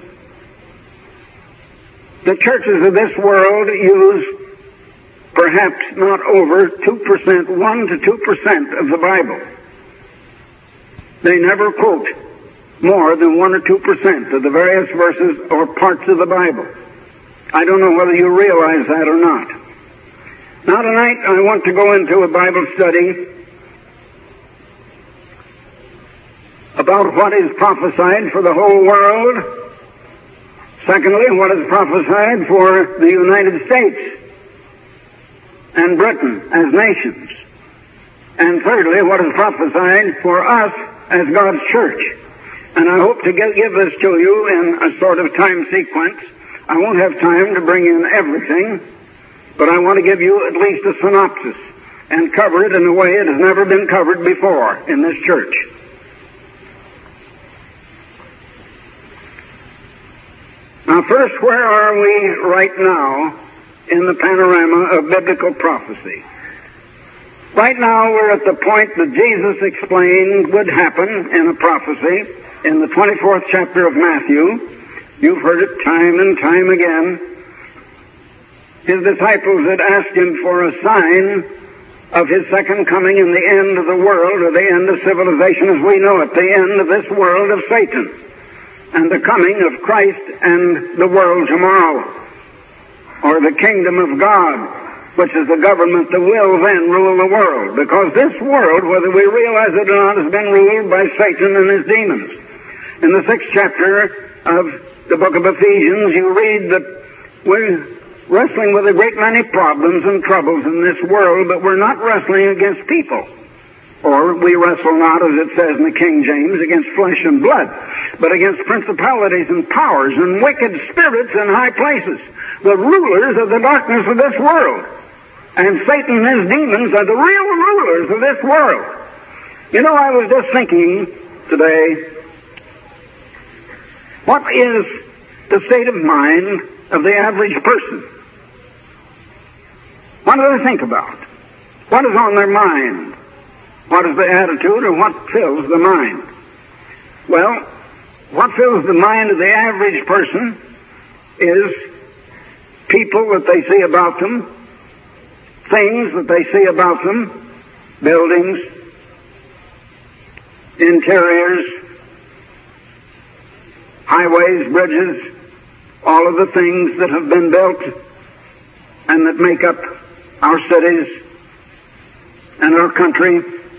The churches of this world use perhaps not over 2%, 1 to 2% of the Bible. They never quote more than 1 or 2% of the various verses or parts of the Bible. I don't know whether you realize that or not. Now tonight I want to go into a Bible study about what is prophesied for the whole world. Secondly, what is prophesied for the United States and Britain as nations. And thirdly, what is prophesied for us as God's church. And I hope to give this to you in a sort of time sequence. I won't have time to bring in everything, but I want to give you at least a synopsis and cover it in a way it has never been covered before in this church. Now first, where are we right now in the panorama of biblical prophecy? Right now we're at the point that Jesus explained would happen in a prophecy in the 24th chapter of Matthew. You've heard it time and time again. His disciples had asked Him for a sign of His second coming and the end of the world, or the end of civilization as we know it, the end of this world of Satan, and the coming of Christ and the world tomorrow, or the kingdom of God, which is the government that will then rule the world. Because this world, whether we realize it or not, has been ruled by Satan and his demons. In the 6th chapter of the book of Ephesians, you read that we're wrestling with a great many problems and troubles in this world, but we're not wrestling against people. Or we wrestle not, as it says in the King James, against flesh and blood, but against principalities and powers and wicked spirits in high places, the rulers of the darkness of this world. And Satan and his demons are the real rulers of this world. You know, I was just thinking today, what is the state of mind of the average person? What do they think about? What is on their mind? What is the attitude, or what fills the mind? Well, what fills the mind of the average person is people that they see about them, things that they see about them, buildings, interiors, highways, bridges, all of the things that have been built and that make up our cities and our country,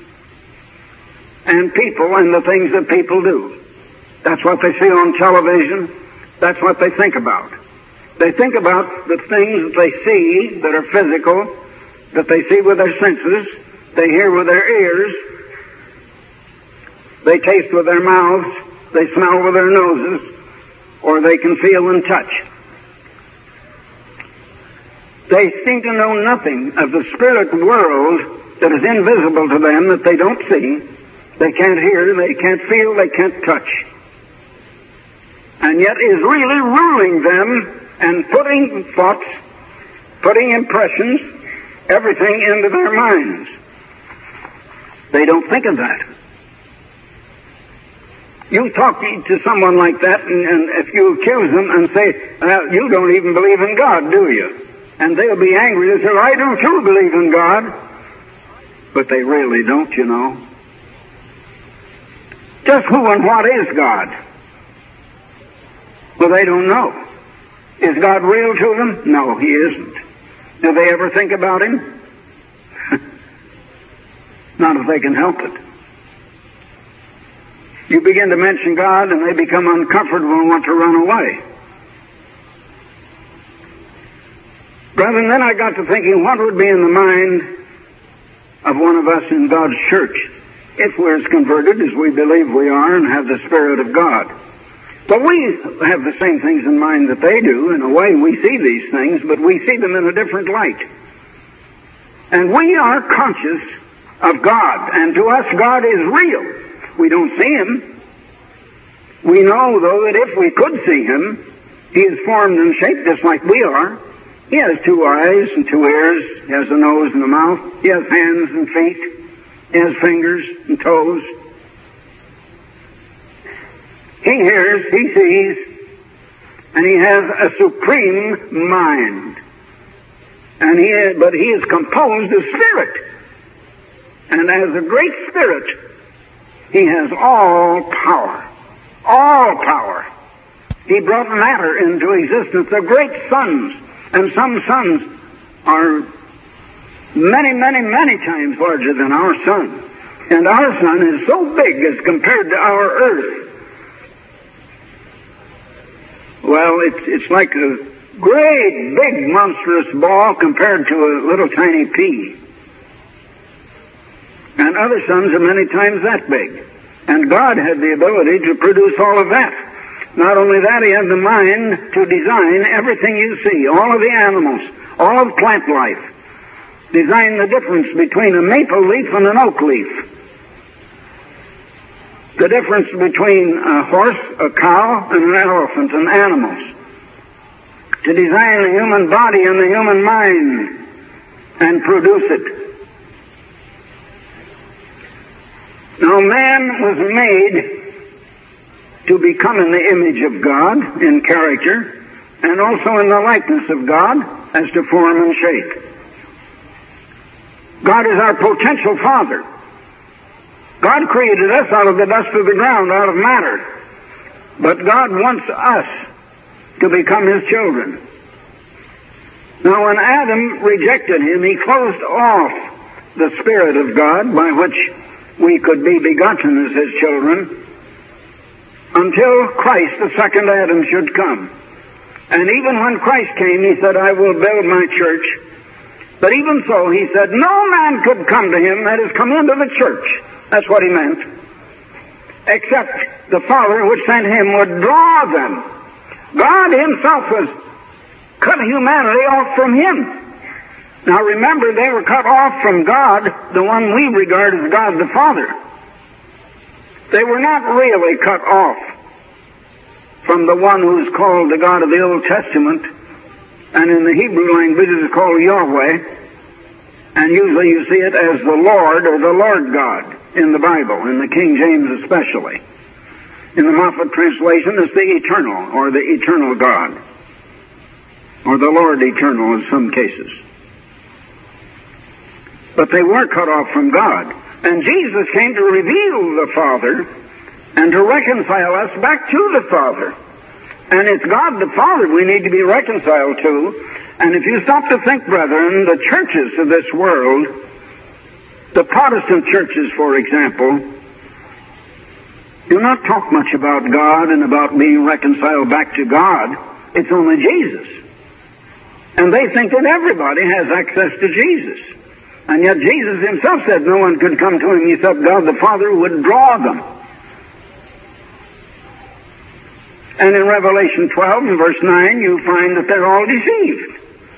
and people and the things that people do. That's what they see on television. That's what they think about. They think about the things that they see that are physical, that they see with their senses, they hear with their ears, they taste with their mouths, they smell with their noses, or they can feel and touch. They seem to know nothing of the spirit world that is invisible to them, that they don't see, they can't hear, they can't feel, they can't touch, and yet is really ruling them and putting thoughts, putting impressions, everything into their minds. They don't think of that. You talk to someone like that, and if you accuse them and say, you don't even believe in God, do you? And they'll be angry. They'll say, I do too believe in God. But they really don't, you know. Just who and what is God? Well, they don't know. Is God real to them? No, He isn't. Do they ever think about Him? Not if they can help it. You begin to mention God and they become uncomfortable and want to run away. Brethren, then I got to thinking, what would be in the mind of one of us in God's church if we're as converted as we believe we are and have the Spirit of God. But we have the same things in mind that they do. In a way, we see these things, but we see them in a different light. And we are conscious of God, and to us God is real. We don't see Him. We know, though, that if we could see Him, He is formed and shaped just like we are. He has 2 eyes and 2 ears. He has a nose and a mouth. He has hands and feet. He has fingers and toes. He hears, He sees, and He has a supreme mind. But He is composed of spirit. And as a great spirit, He has all power. All power. He brought matter into existence. The great suns, and some suns are many, many, many times larger than our sun. And our sun is so big as compared to our earth. Well, it's like a great, big, monstrous ball compared to a little tiny pea. And other suns are many times that big. And God had the ability to produce all of that. Not only that, He had the mind to design everything you see, all of the animals, all of plant life. Design the difference between a maple leaf and an oak leaf. The difference between a horse, a cow, and an elephant, and animals. To design the human body and the human mind and produce it. Now, man was made to become in the image of God in character, and also in the likeness of God as to form and shape. God is our potential Father. God created us out of the dust of the ground, out of matter. But God wants us to become His children. Now, when Adam rejected Him, he closed off the Spirit of God by which we could be begotten as His children, until Christ, the second Adam, should come. And even when Christ came, He said, I will build my church. But even so, He said, no man could come to Him, that is, come into the church. That's what He meant. Except the Father which sent Him would draw them. God Himself has cut humanity off from Him. Now remember, they were cut off from God, the one we regard as God the Father. They were not really cut off from the one who is called the God of the Old Testament, and in the Hebrew language it is called Yahweh, and usually you see it as the Lord or the Lord God in the Bible, in the King James especially. In the Moffat translation, it's the Eternal, or the Eternal God, or the Lord Eternal in some cases. But they were cut off from God. And Jesus came to reveal the Father and to reconcile us back to the Father. And it's God the Father we need to be reconciled to. And if you stop to think, brethren, the churches of this world, the Protestant churches, for example, do not talk much about God and about being reconciled back to God. It's only Jesus. And they think that everybody has access to Jesus. And yet Jesus Himself said no one could come to Him except God the Father would draw them. And in Revelation 12 and verse 9, you find that they're all deceived.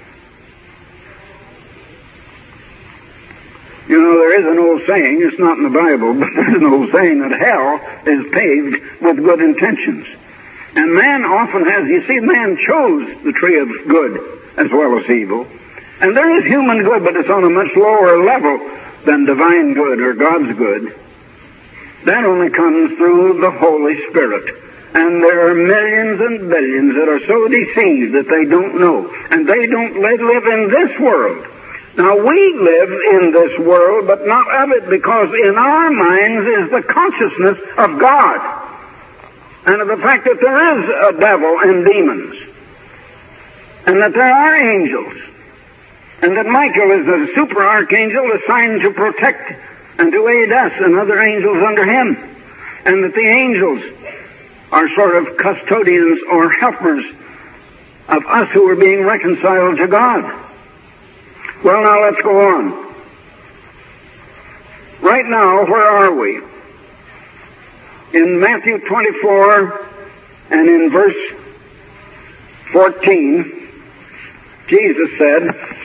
You know, there is an old saying, it's not in the Bible, but there's an old saying that hell is paved with good intentions. And man often has, you see, man chose the tree of good as well as evil. And there is human good, but it's on a much lower level than divine good or God's good. That only comes through the Holy Spirit. And there are millions and billions that are so deceived that they don't know. And they don't live in this world. Now, we live in this world, but not of it, because in our minds is the consciousness of God. And of the fact that there is a devil and demons. And that there are angels. And that Michael is a super archangel assigned to protect and to aid us and other angels under him. And that the angels are sort of custodians or helpers of us who are being reconciled to God. Well, now let's go on. Right now, where are we? In Matthew 24 and in verse 14, Jesus said,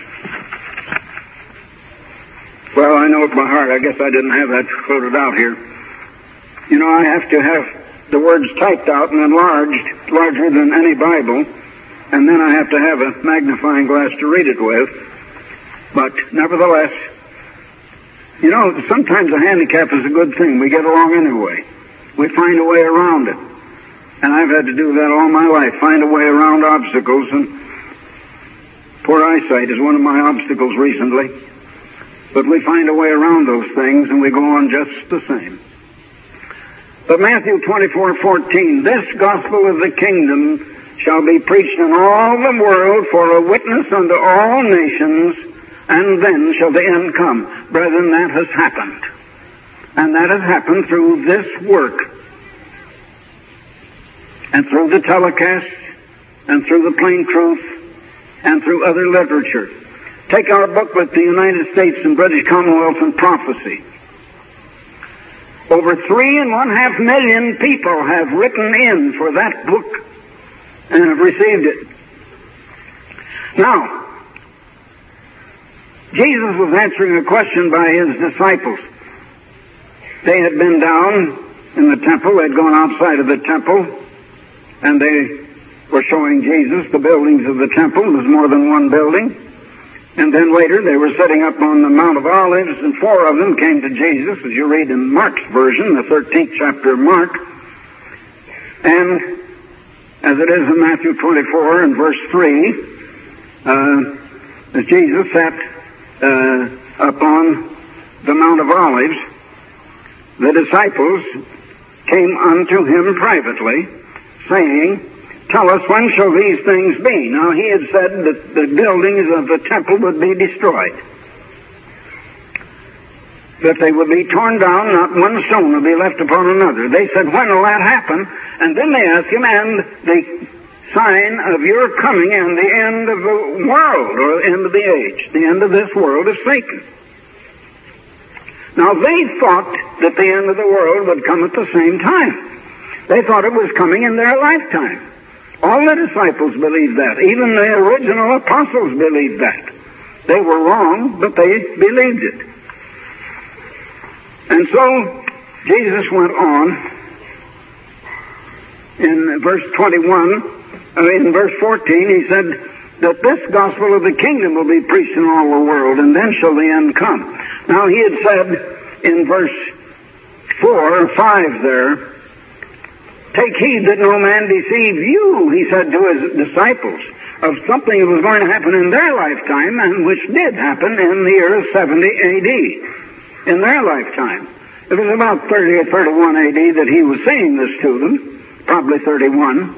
well, I know it by heart. I guess I didn't have that quoted out here. You know, I have to have the words typed out and enlarged, larger than any Bible, and then I have to have a magnifying glass to read it with. But nevertheless, you know, sometimes a handicap is a good thing. We get along anyway. We find a way around it. And I've had to do that all my life, find a way around obstacles, and poor eyesight is one of my obstacles recently. But we find a way around those things, and we go on just the same. But Matthew 24:14, this gospel of the kingdom shall be preached in all the world for a witness unto all nations, and then shall the end come. Brethren, that has happened. And that has happened through this work, and through the telecast, and through the plain truth, and through other literature. Take our booklet, The United States and British Commonwealth and Prophecy. Over 3.5 million people have written in for that book and have received it. Now, Jesus was answering a question by his disciples. They had been down in the temple. They'd gone outside of the temple, and they were showing Jesus the buildings of the temple. There was more than one building. And then later they were sitting up on the Mount of Olives, and 4 of them came to Jesus, as you read in Mark's version, the 13th chapter of Mark. And as it is in Matthew 24 and verse 3, as Jesus sat upon the Mount of Olives, the disciples came unto him privately, saying, tell us, when shall these things be? Now, he had said that the buildings of the temple would be destroyed, that they would be torn down, not one stone would be left upon another. They said, when will that happen? And then they asked him, and the sign of your coming and the end of the world, or the end of the age, the end of this world is Satan. Now, they thought that the end of the world would come at the same time. They thought it was coming in their lifetime. All the disciples believed that. Even the original apostles believed that. They were wrong, but they believed it. And so, Jesus went on in verse 14, he said that this gospel of the kingdom will be preached in all the world, and then shall the end come. Now, he had said in verse 4 or 5 there, take heed that no man deceive you, he said to his disciples, of something that was going to happen in their lifetime, and which did happen in the year of 70 A.D., in their lifetime. It was about 30 or 31 A.D. that he was saying this to them, probably 31.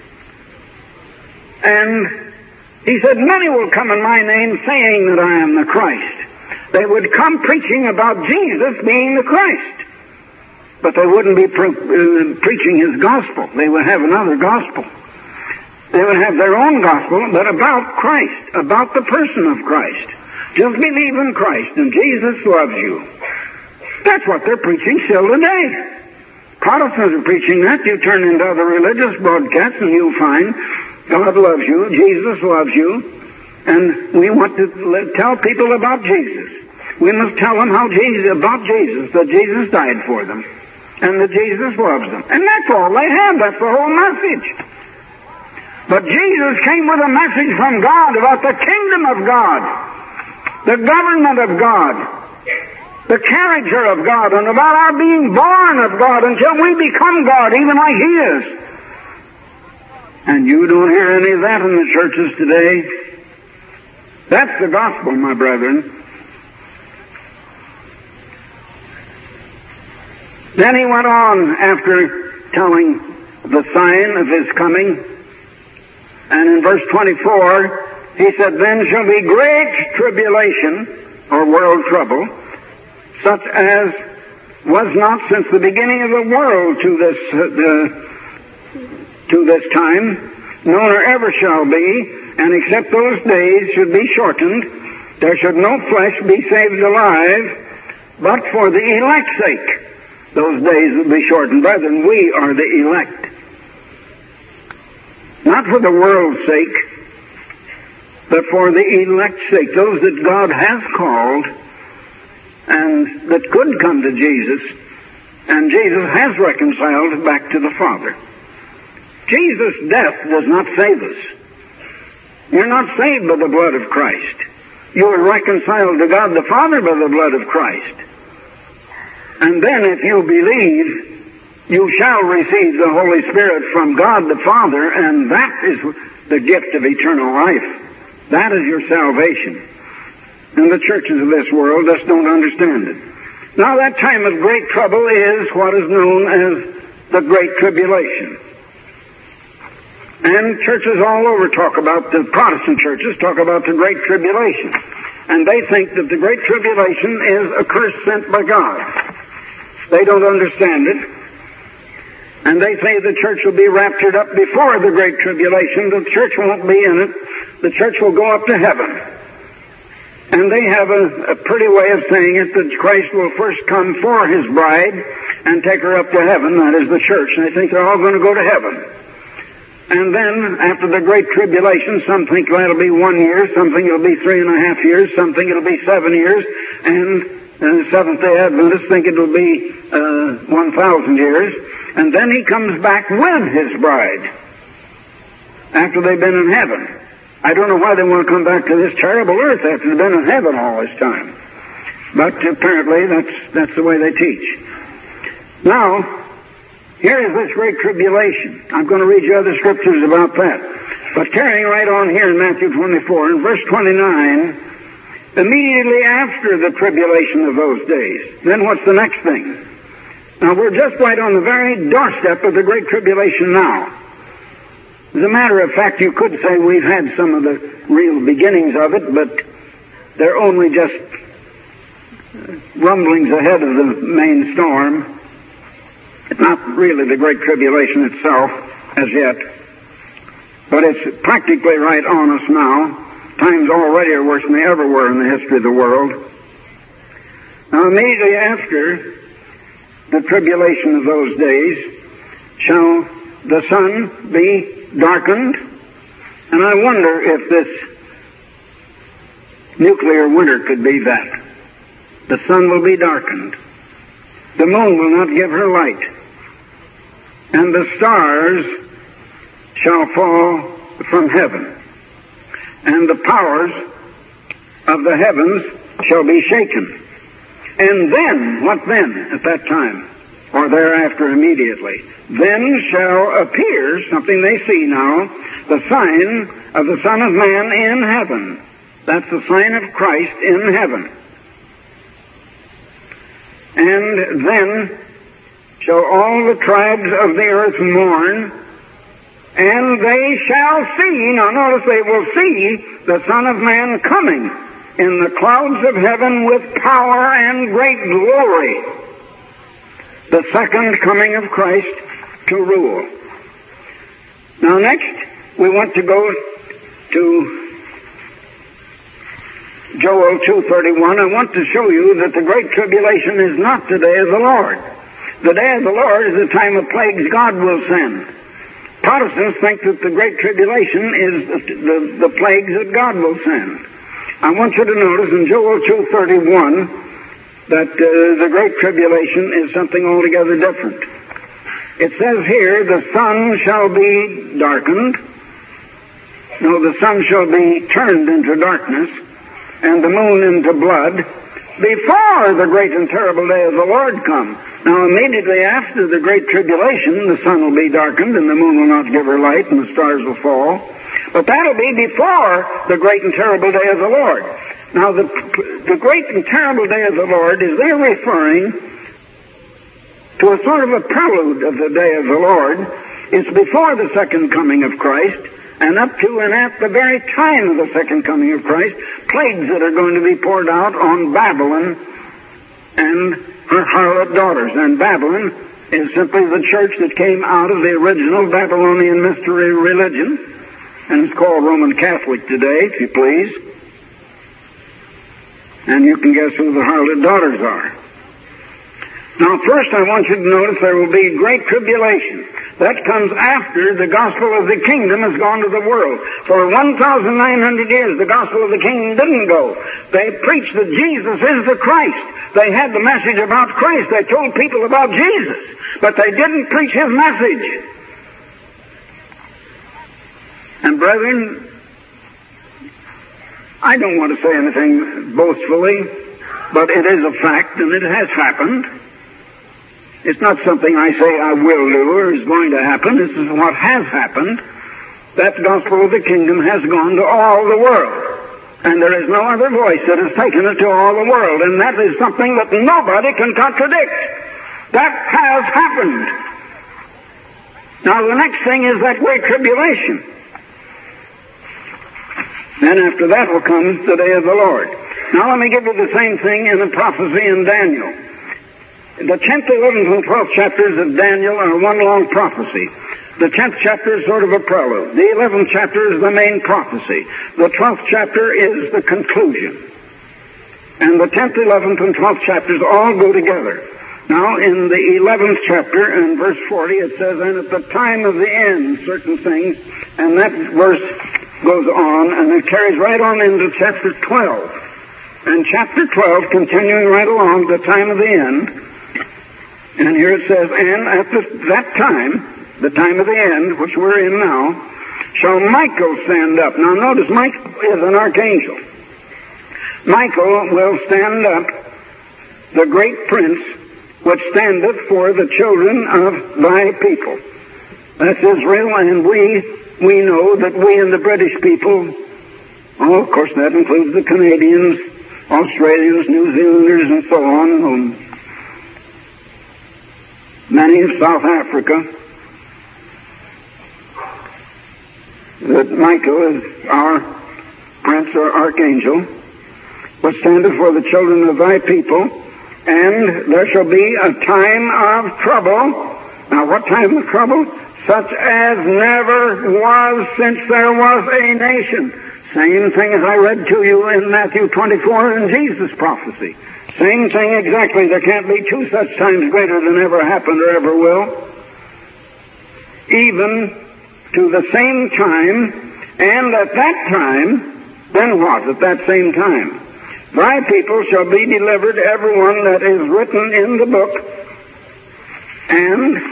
And he said, many will come in my name saying that I am the Christ. They would come preaching about Jesus being the Christ. But they wouldn't be preaching his gospel. They would have another gospel. They would have their own gospel, but about Christ, about the person of Christ. Just believe in Christ, and Jesus loves you. That's what they're preaching still today. Protestants are preaching that. You turn into other religious broadcasts, and you'll find God loves you, Jesus loves you, and we want to tell people about Jesus. We must tell them about Jesus, that Jesus died for them, and that Jesus loves them. And that's all they have. That's the whole message. But Jesus came with a message from God about the kingdom of God, the government of God, the character of God, and about our being born of God until we become God, even like He is. And you don't hear any of that in the churches today. That's the gospel, my brethren. Then he went on after telling the sign of his coming. And in verse 24, he said, then shall be great tribulation, or world trouble, such as was not since the beginning of the world to this time, nor ever shall be, and except those days should be shortened, there should no flesh be saved alive, but for the elect's sake. Those days will be shortened. Brethren, we are the elect. Not for the world's sake, but for the elect's sake. Those that God has called and that could come to Jesus, and Jesus has reconciled back to the Father. Jesus' death does not save us. You're not saved by the blood of Christ. You are reconciled to God the Father by the blood of Christ. And then if you believe, you shall receive the Holy Spirit from God the Father, and that is the gift of eternal life. That is your salvation. And the churches of this world just don't understand it. Now that time of great trouble is what is known as the Great Tribulation. And churches all over talk about, the Protestant churches talk about the Great Tribulation. And they think that the Great Tribulation is a curse sent by God. They don't understand it. And they say the church will be raptured up before the Great Tribulation. The church won't be in it. The church will go up to heaven. And they have a pretty way of saying it, that Christ will first come for His bride and take her up to heaven. That is the church. And they think they're all going to go to heaven. And then, after the Great Tribulation, some think that'll be 1 year, some think it'll be 3.5 years, some think it'll be 7 years, and the Seventh-day Adventists think it'll be 1,000 years. And then He comes back with His bride after they've been in heaven. I don't know why they want to come back to this terrible earth after they've been in heaven all this time. But apparently that's the way they teach. Now, here is this Great Tribulation. I'm going to read you other scriptures about that. But carrying right on here in Matthew 24, in verse 29, immediately after the tribulation of those days, then what's the next thing? Now, we're just right on the very doorstep of the Great Tribulation now. As a matter of fact, you could say we've had some of the real beginnings of it, but they're only just rumblings ahead of the main storm. It's not really the Great Tribulation itself as yet, but it's practically right on us now. Times already are worse than they ever were in the history of the world. Now, immediately after the tribulation of those days shall the sun be darkened, and I wonder if this nuclear winter could be that. The sun will be darkened. The moon will not give her light. And the stars shall fall from heaven. And the powers of the heavens shall be shaken. And then, what then at that time? Or thereafter immediately? Then shall appear, something they see now, the sign of the Son of Man in heaven. That's the sign of Christ in heaven. And then shall all the tribes of the earth mourn, and they shall see, now notice, they will see the Son of Man coming in the clouds of heaven with power and great glory. The second coming of Christ to rule. Now next, we want to go to Joel 2:31. I want to show you that the Great Tribulation is not the day of the Lord. The day of the Lord is the time of plagues God will send. Protestants think that the Great Tribulation is the plagues that God will send. I want you to notice in Joel 2:31 that the Great Tribulation is something altogether different. It says here, the sun shall be darkened. No, the sun shall be turned into darkness, and the moon into blood, before the great and terrible day of the Lord come. Now, immediately after the Great Tribulation, the sun will be darkened, and the moon will not give her light, and the stars will fall. But that'll be before the great and terrible day of the Lord. Now, the great and terrible day of the Lord is there referring to a sort of a prelude of the day of the Lord. It's before the second coming of Christ, and up to and at the very time of the second coming of Christ, plagues that are going to be poured out on Babylon and her harlot daughters. And Babylon is simply the church that came out of the original Babylonian mystery religion, and it's called Roman Catholic today, if you please. And you can guess who the harlot daughters are. Now, first I want you to notice there will be great tribulation. That comes after the gospel of the kingdom has gone to the world. For 1,900 years, the gospel of the kingdom didn't go. They preached that Jesus is the Christ. They had the message about Christ. They told people about Jesus. But they didn't preach His message. And brethren, I don't want to say anything boastfully, but it is a fact, and it has happened. It's not something I say I will do or is going to happen. This is what has happened. That gospel of the kingdom has gone to all the world. And there is no other voice that has taken it to all the world. And that is something that nobody can contradict. That has happened. Now the next thing is that great tribulation. Then after that will come the day of the Lord. Now let me give you the same thing in the prophecy in Daniel. The 10th, 11th, and 12th chapters of Daniel are one long prophecy. The 10th chapter is sort of a prelude. The 11th chapter is the main prophecy. The 12th chapter is the conclusion. And the 10th, 11th, and 12th chapters all go together. Now, in the 11th chapter, in verse 40, it says, "And at the time of the end, certain things," and that verse goes on, and it carries right on into chapter 12. And chapter 12, continuing right along, the time of the end, and here it says, "And at that time, the time of the end, which we're in now, shall Michael stand up." Now notice, Michael is an archangel. Michael will stand up, the great prince, which standeth for the children of thy people. That's Israel, and we know that we and the British people, of course that includes the Canadians, Australians, New Zealanders, and so on, many in South Africa, that Michael is our prince or archangel, which standeth for the children of thy people, and there shall be a time of trouble. Now what time of trouble? Such as never was since there was a nation. Same thing as I read to you in Matthew 24 in Jesus' prophecy. Same thing exactly. There can't be two such times greater than ever happened or ever will. Even to the same time, and at that time, then what? At that same time, thy people shall be delivered, everyone that is written in the book. And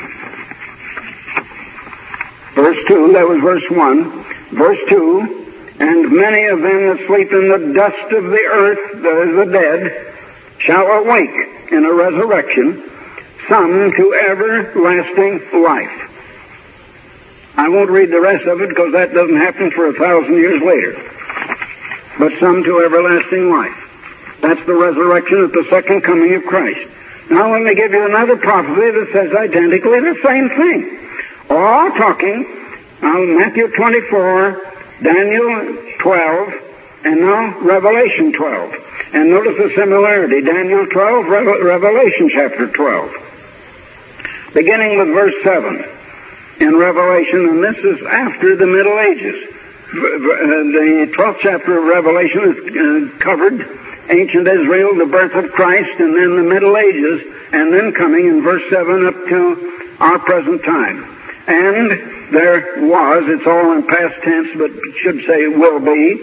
verse 2, that was verse 1. Verse 2, "And many of them that sleep in the dust of the earth, the dead, shall awake in a resurrection, some to everlasting life." I won't read the rest of it because that doesn't happen for 1,000 years later. But some to everlasting life. That's the resurrection at the second coming of Christ. Now let me give you another prophecy that says identically the same thing. All talking now Matthew 24, Daniel 12, and now Revelation 12. And notice the similarity. Daniel 12, Revelation chapter 12. Beginning with verse 7 in Revelation, and this is after the Middle Ages. The 12th chapter of Revelation is covered ancient Israel, the birth of Christ, and then the Middle Ages, and then coming in verse 7 up to our present time. And there was, it's all in past tense, but should say will be,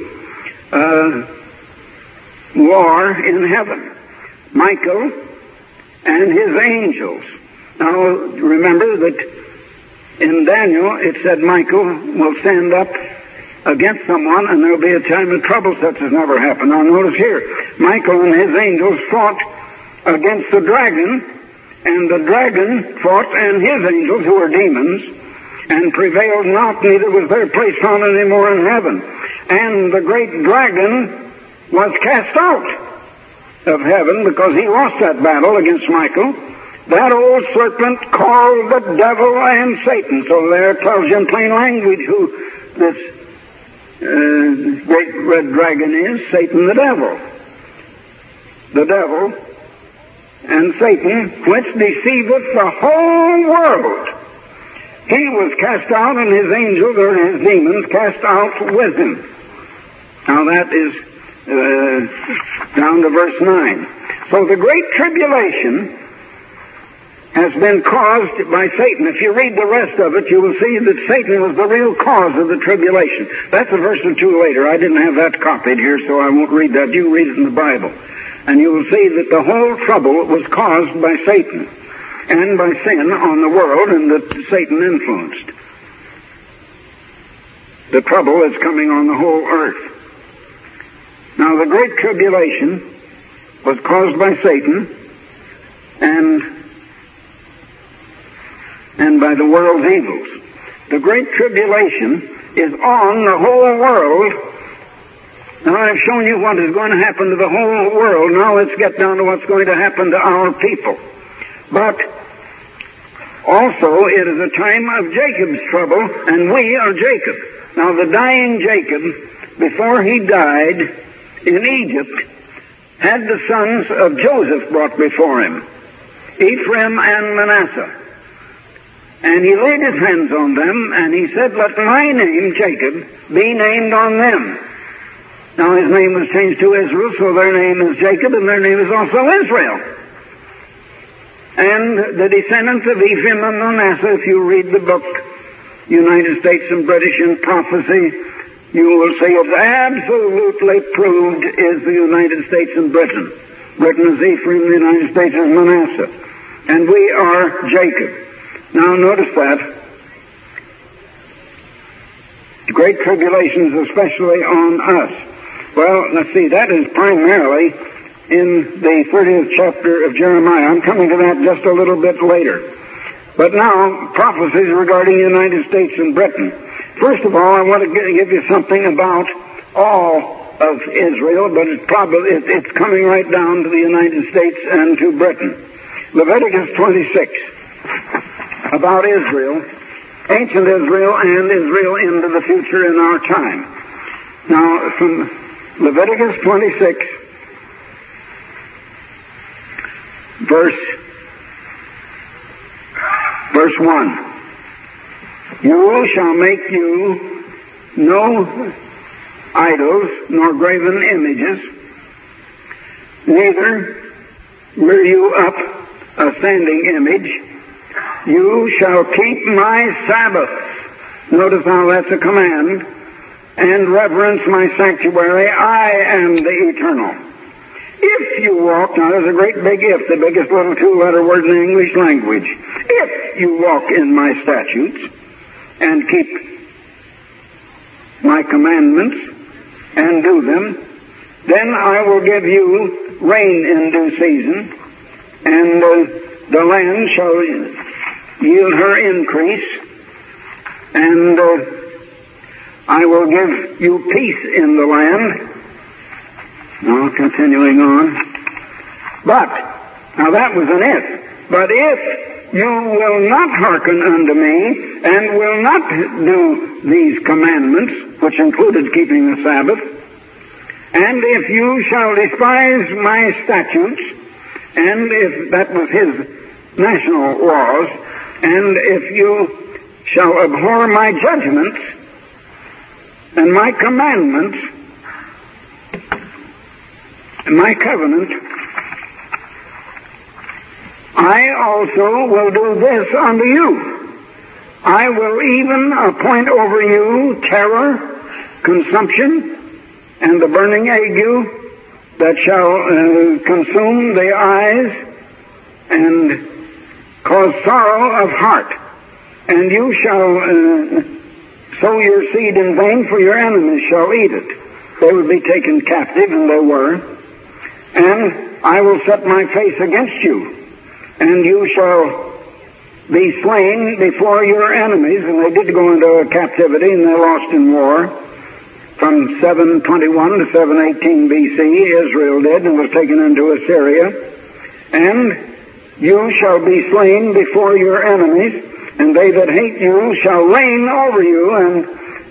war in heaven. Michael and his angels. Now, remember that in Daniel it said Michael will stand up against someone and there'll be a time of trouble such as never happened. Now, notice here, Michael and his angels fought against the dragon, and the dragon fought and his angels, who are demons, and prevailed not, neither was their place found any more in heaven. And the great dragon was cast out of heaven because he lost that battle against Michael. That old serpent called the devil and Satan. So there tells you in plain language who this great red dragon is, Satan the devil. The devil and Satan, which deceiveth the whole world. He was cast out, and his angels, or his demons, cast out with him. Now that is down to verse 9. So the great tribulation has been caused by Satan. If you read the rest of it, you will see that Satan was the real cause of the tribulation. That's a verse or two later. I didn't have that copied here, so I won't read that. You read it in the Bible. And you will see that the whole trouble was caused by Satan and by sin on the world, and that Satan influenced. The trouble is coming on the whole earth. Now, the Great Tribulation was caused by Satan and by the world's evils. The Great Tribulation is on the whole world. Now, I've shown you what is going to happen to the whole world. Now let's get down to what's going to happen to our people. But also, it is a time of Jacob's trouble, and we are Jacob. Now, the dying Jacob, before he died in Egypt, had the sons of Joseph brought before him, Ephraim and Manasseh. And he laid his hands on them, and he said, "Let my name, Jacob, be named on them." Now, his name was changed to Israel, so their name is Jacob, and their name is also Israel. And the descendants of Ephraim and Manasseh, if you read the book, United States and British in Prophecy, you will see it's absolutely proved is the United States and Britain. Britain is Ephraim, the United States is Manasseh. And we are Jacob. Now notice that. The Great Tribulation is especially on us. Well, let's see, that is primarily in the 30th chapter of Jeremiah. I'm coming to that just a little bit later. But now, prophecies regarding the United States and Britain. First of all, I want to give you something about all of Israel, but it's coming right down to the United States and to Britain. Leviticus 26, about Israel, ancient Israel and Israel into the future in our time. Now, from Leviticus 26, verse 1. You shall make you no idols nor graven images, neither rear you up a standing image. You shall keep my Sabbaths. Notice how that's a command. And reverence my sanctuary. I am the Eternal. If you walk, now there's a great big if, the biggest little two-letter word in the English language. If you walk in my statutes and keep my commandments and do them, then I will give you rain in due season, and the land shall yield her increase, and I will give you peace in the land. Now, continuing on. But, now that was an if. But if you will not hearken unto me, and will not do these commandments, which included keeping the Sabbath, and if you shall despise my statutes, and if that was his national laws, and if you shall abhor my judgments and my commandments, and my covenant, I also will do this unto you. I will even appoint over you terror, consumption, and the burning ague that shall consume the eyes and cause sorrow of heart. And you shall sow your seed in vain, for your enemies shall eat it. They would be taken captive, and they were. And I will set my face against you, and you shall be slain before your enemies. And they did go into captivity, and they lost in war. From 721 to 718 B.C., Israel did, and was taken into Assyria. And you shall be slain before your enemies, and they that hate you shall reign over you. And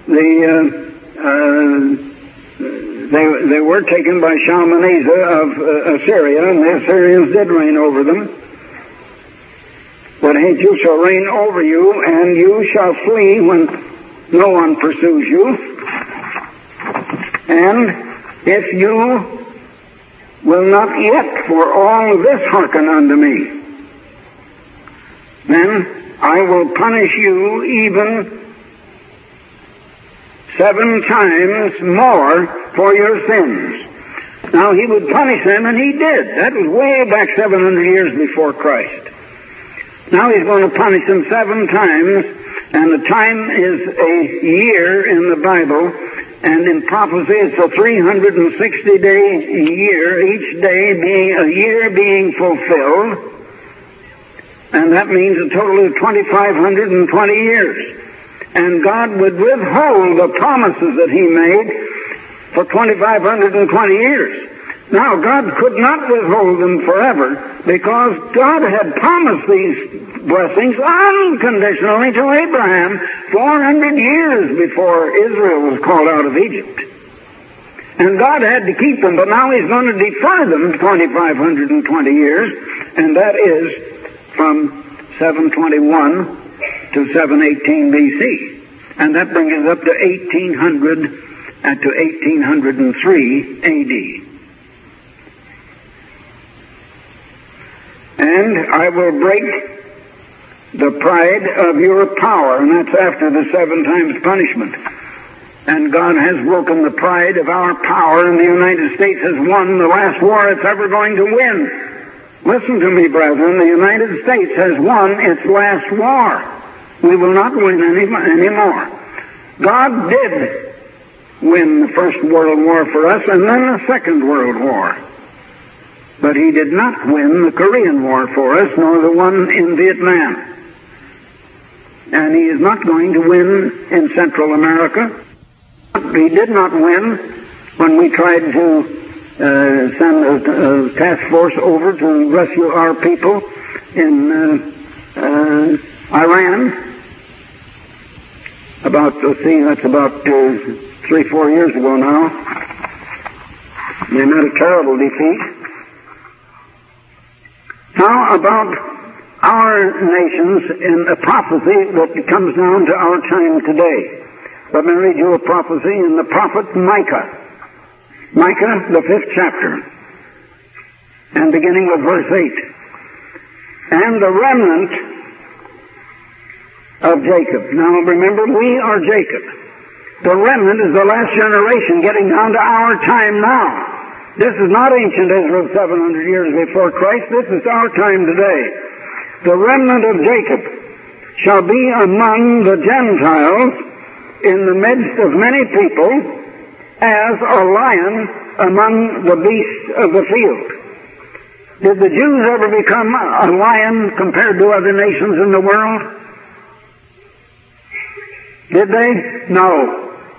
they were taken by Shalmaneser of Assyria, and the Assyrians did reign over them. That hate you shall reign over you, and you shall flee when no one pursues you. And if you will not yet for all this hearken unto me, then I will punish you even 7 times more for your sins. Now, he would punish them, and he did. That was way back 700 years before Christ. Now he's going to punish them 7 times, and the time is a year in the Bible, and in prophecy it's a 360-day year, each day being a year being fulfilled, and that means a total of 2,520 years. And God would withhold the promises that he made for 2,520 years. Now, God could not withhold them forever because God had promised these blessings unconditionally to Abraham 400 years before Israel was called out of Egypt. And God had to keep them, but now he's going to defer them 2,520 years, and that is from 721 to 718 B.C. And that brings us up to 1800 and to 1803 A.D. And I will break the pride of your power, and that's after the 7 times punishment. And God has broken the pride of our power, and the United States has won the last war it's ever going to win. Listen to me, brethren, the United States has won its last war. We will not win any more. God did win the First World War for us, and then the Second World War. But he did not win the Korean War for us, nor the one in Vietnam. And he is not going to win in Central America. He did not win when we tried to send a task force over to rescue our people in Iran. That's about 3-4 years ago now. They met a terrible defeat. Now, about our nations in a prophecy that comes down to our time today. Let me read you a prophecy in the prophet Micah. Micah, the 5th chapter, and beginning with verse 8. And the remnant of Jacob. Now, remember, we are Jacob. The remnant is the last generation getting down to our time now. This is not ancient Israel 700 years before Christ. This is our time today. The remnant of Jacob shall be among the Gentiles in the midst of many people as a lion among the beasts of the field. Did the Jews ever become a lion compared to other nations in the world? Did they? No.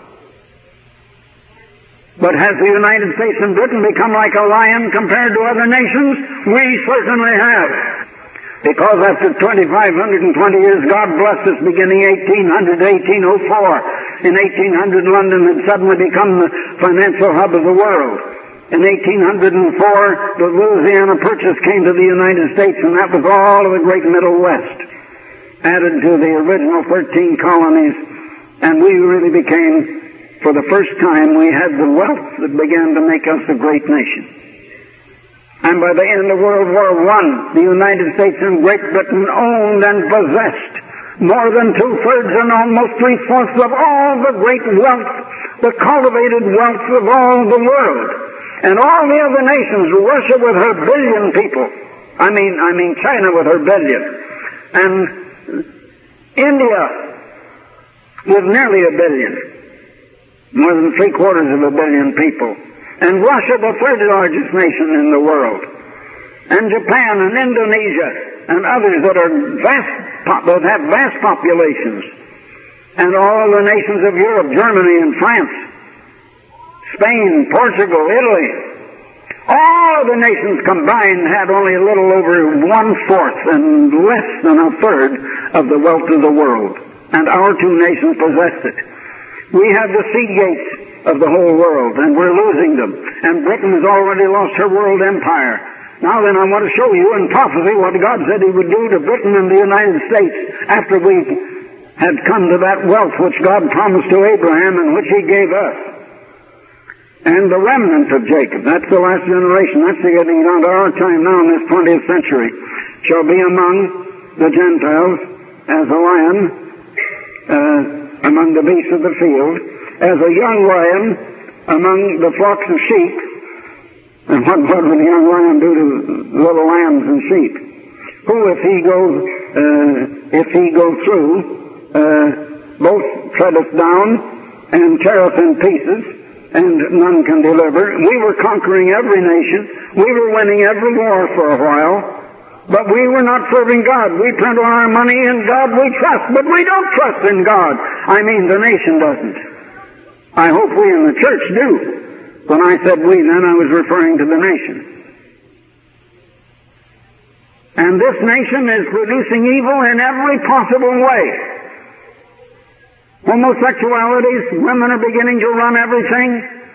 But has the United States and Britain become like a lion compared to other nations? We certainly have. Because after 2,520 years, God blessed us beginning 1800 to 1804. In 1800, London had suddenly become the financial hub of the world. In 1804, the Louisiana Purchase came to the United States, and that was all of the great Middle West, added to the original 13 colonies, and we really became, for the first time, we had the wealth that began to make us a great nation. And by the end of World War I, the United States and Great Britain owned and possessed more than 2/3 and almost 3/4 of all the great wealth, the cultivated wealth of all the world. And all the other nations, Russia with her billion people, I mean China with her billion, and India with nearly a billion, more than 3/4 of a billion people, and Russia, the 3rd largest nation in the world, and Japan and Indonesia and others that have vast populations, and all the nations of Europe, Germany and France, Spain, Portugal, Italy. All the nations combined had only a little over 1/4 and less than 1/3 of the wealth of the world, and our 2 nations possessed it. We have the sea gates of the whole world, and we're losing them. And Britain has already lost her world empire. Now then, I want to show you in prophecy what God said he would do to Britain and the United States after we had come to that wealth which God promised to Abraham and which he gave us. And the remnant of Jacob, that's the last generation, that's getting down to our time now in this 20th century, shall be among the Gentiles as a lion among the beasts of the field, as a young lion among the flocks of sheep. And what would a young lion do to little lambs and sheep? Who, if he go through, both treadeth down and teareth in pieces, and none can deliver. We were conquering every nation. We were winning every war for a while, but we were not serving God. We turned our money in God we trust, but we don't trust in God. I mean, the nation doesn't. I hope we in the church do. When I said we, then I was referring to the nation. And this nation is producing evil in every possible way. Homosexualities, women are beginning to run everything.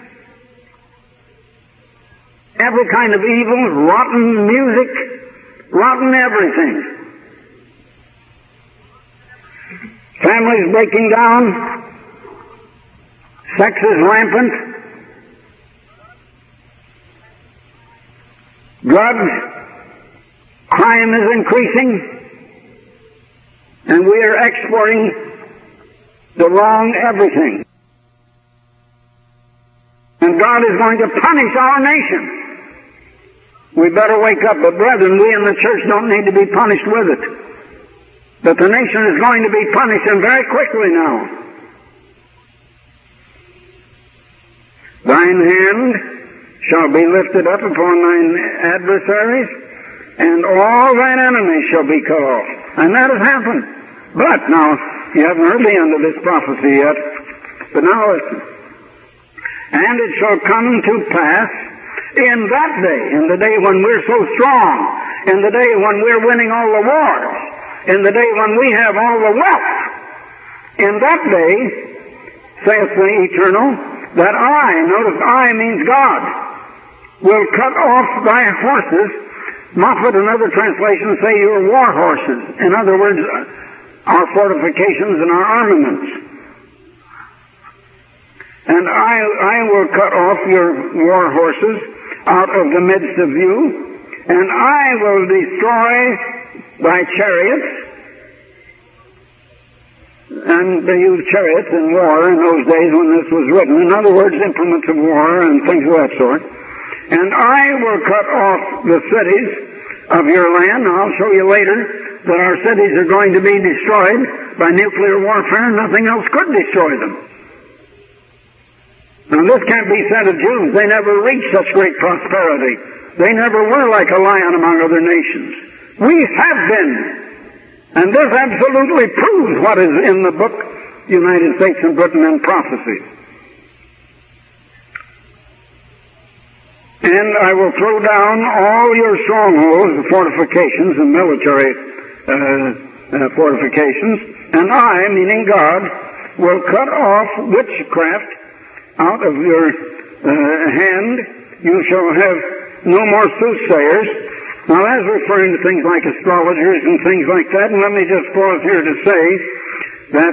Every kind of evil, rotten music, rotten everything. Families breaking down. Sex is rampant. Drugs. Crime is increasing. And we are exporting the wrong everything. And God is going to punish our nation. We better wake up. But brethren, we in the church don't need to be punished with it. But the nation is going to be punished, and very quickly now. Thine hand shall be lifted up upon thine adversaries, and all thine enemies shall be cut off. And that has happened. But now, you haven't heard the end of this prophecy yet, but now listen. And it shall come to pass in that day, in the day when we're so strong, in the day when we're winning all the wars, in the day when we have all the wealth, in that day, saith the Eternal, that I, notice I means God, will cut off thy horses. Moffat and other translations say your war horses. In other words, our fortifications and our armaments. And I will cut off your war horses out of the midst of you, and I will destroy thy chariots. And they used chariots in war in those days when this was written. In other words, implements of war and things of that sort. And I will cut off the cities of your land. I'll show you later that our cities are going to be destroyed by nuclear warfare. Nothing else could destroy them. Now this can't be said of Jews. They never reached such great prosperity. They never were like a lion among other nations. We have been. And this absolutely proves what is in the book, United States and Britain and Prophecy. And I will throw down all your strongholds, fortifications, and military fortifications, and I, meaning God, will cut off witchcraft out of your hand. You shall have no more soothsayers. Now, that's referring to things like astrologers and things like that, and let me just pause here to say that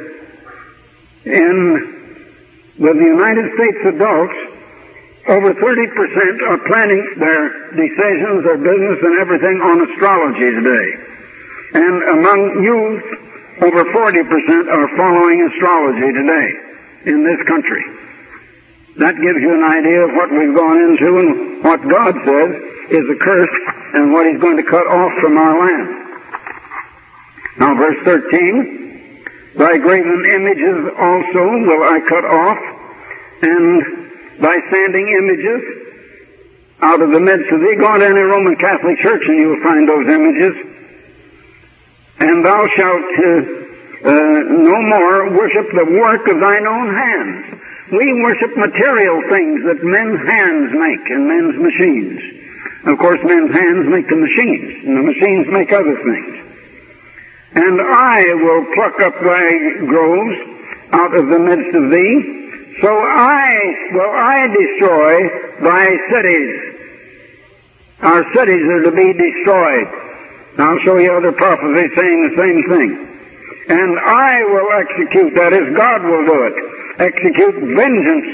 with the United States adults, over 30% are planning their decisions, their business, and everything on astrology today. And among youth, over 40% are following astrology today in this country. That gives you an idea of what we've gone into and what God says is a curse and what He's going to cut off from our land. Now, verse 13, thy graven images also will I cut off, and thy standing images out of the midst of thee. Go into any Roman Catholic church and you will find those images. And thou shalt no more worship the work of thine own hands. We worship material things that men's hands make and men's machines. Of course, men's hands make the machines, and the machines make other things. And I will pluck up thy groves out of the midst of thee, so I destroy thy cities. Our cities are to be destroyed. I'll show you other prophecies saying the same thing. And I will execute, that is, God will do it, execute vengeance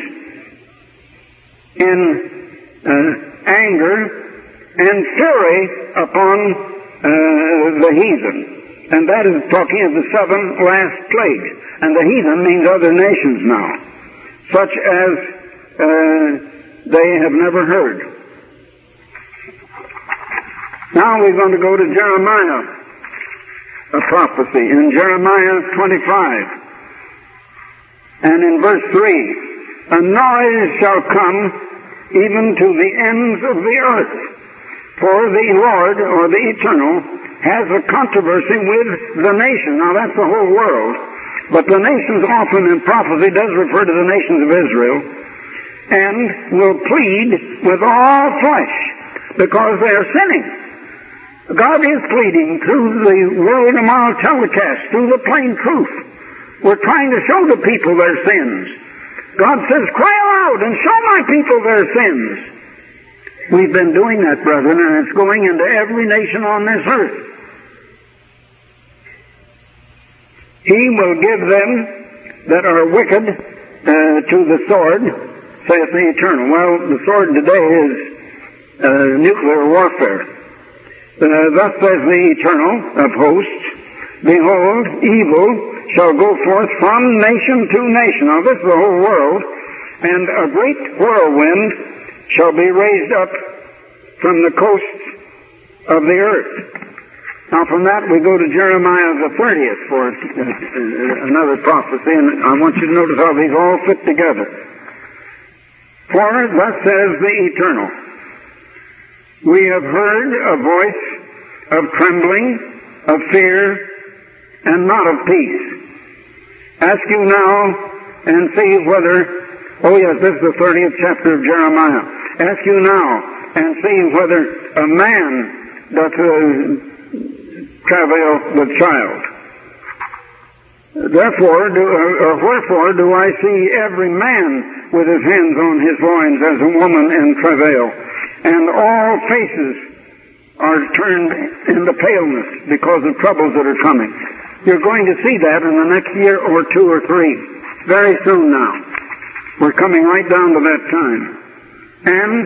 in anger and fury upon the heathen. And that is talking of the 7 last plagues. And the heathen means other nations now, such as they have never heard. Now we're going to go to Jeremiah, a prophecy in Jeremiah 25. And in verse 3, a noise shall come even to the ends of the earth, for the Lord, or the Eternal, has a controversy with the nation. Now that's the whole world, but the nations often in prophecy does refer to the nations of Israel, and will plead with all flesh, because they are sinning. God is pleading through the World Tomorrow telecast, through the plain truth. We're trying to show the people their sins. God says, cry aloud and show my people their sins. We've been doing that, brethren, and it's going into every nation on this earth. He will give them that are wicked to the sword, saith the Eternal. Well, the sword today is nuclear warfare. Thus says the Eternal of hosts, behold, evil shall go forth from nation to nation. Now this is the whole world, and a great whirlwind shall be raised up from the coasts of the earth. Now from that we go to Jeremiah the 30th for another prophecy, and I want you to notice how these all fit together. For thus says the Eternal, we have heard a voice of trembling, of fear, and not of peace. Ask you now and see whether, oh yes, this is the 30th chapter of Jeremiah. Ask you now and see whether a man doth travail with child. Wherefore do I see every man with his hands on his loins as a woman in travail, and all faces are turned into paleness because of troubles that are coming. You're going to see that in the next year or 2 or 3. Very soon now. We're coming right down to that time. And,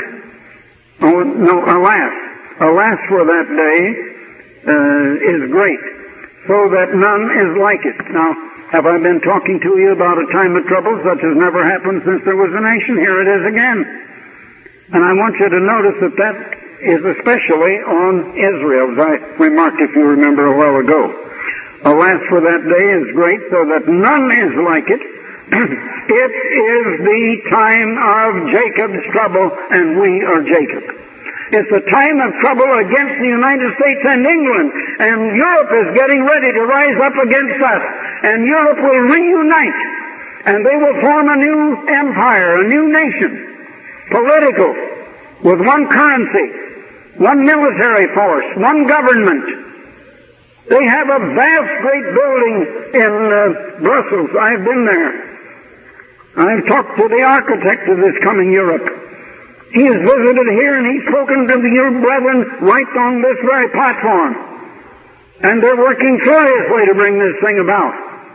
alas for that day is great, so that none is like it. Now, have I been talking to you about a time of trouble such as never happened since there was a nation? Here it is again. And I want you to notice that that is especially on Israel, as I remarked, if you remember, a while ago. Alas for that day is great, so that none is like it. It is the time of Jacob's trouble, and we are Jacob. It's a time of trouble against the United States and England, and Europe is getting ready to rise up against us, and Europe will reunite, and they will form a new empire, a new nation, political, with one currency, one military force, one government. They have a vast, great building in Brussels. I've been there. I've talked to the architect of this coming Europe. He has visited here and he's spoken to your brethren right on this very platform. And they're working furiously to bring this thing about.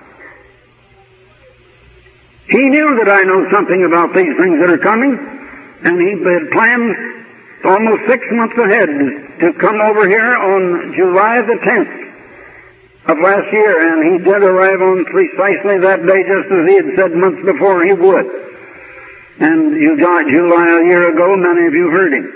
He knew that I know something about these things that are coming, and he had planned almost 6 months ahead to come over here on July the 10th. Of last year, and he did arrive on precisely that day, just as he had said months before he would. And you got July a year ago, many of you heard him.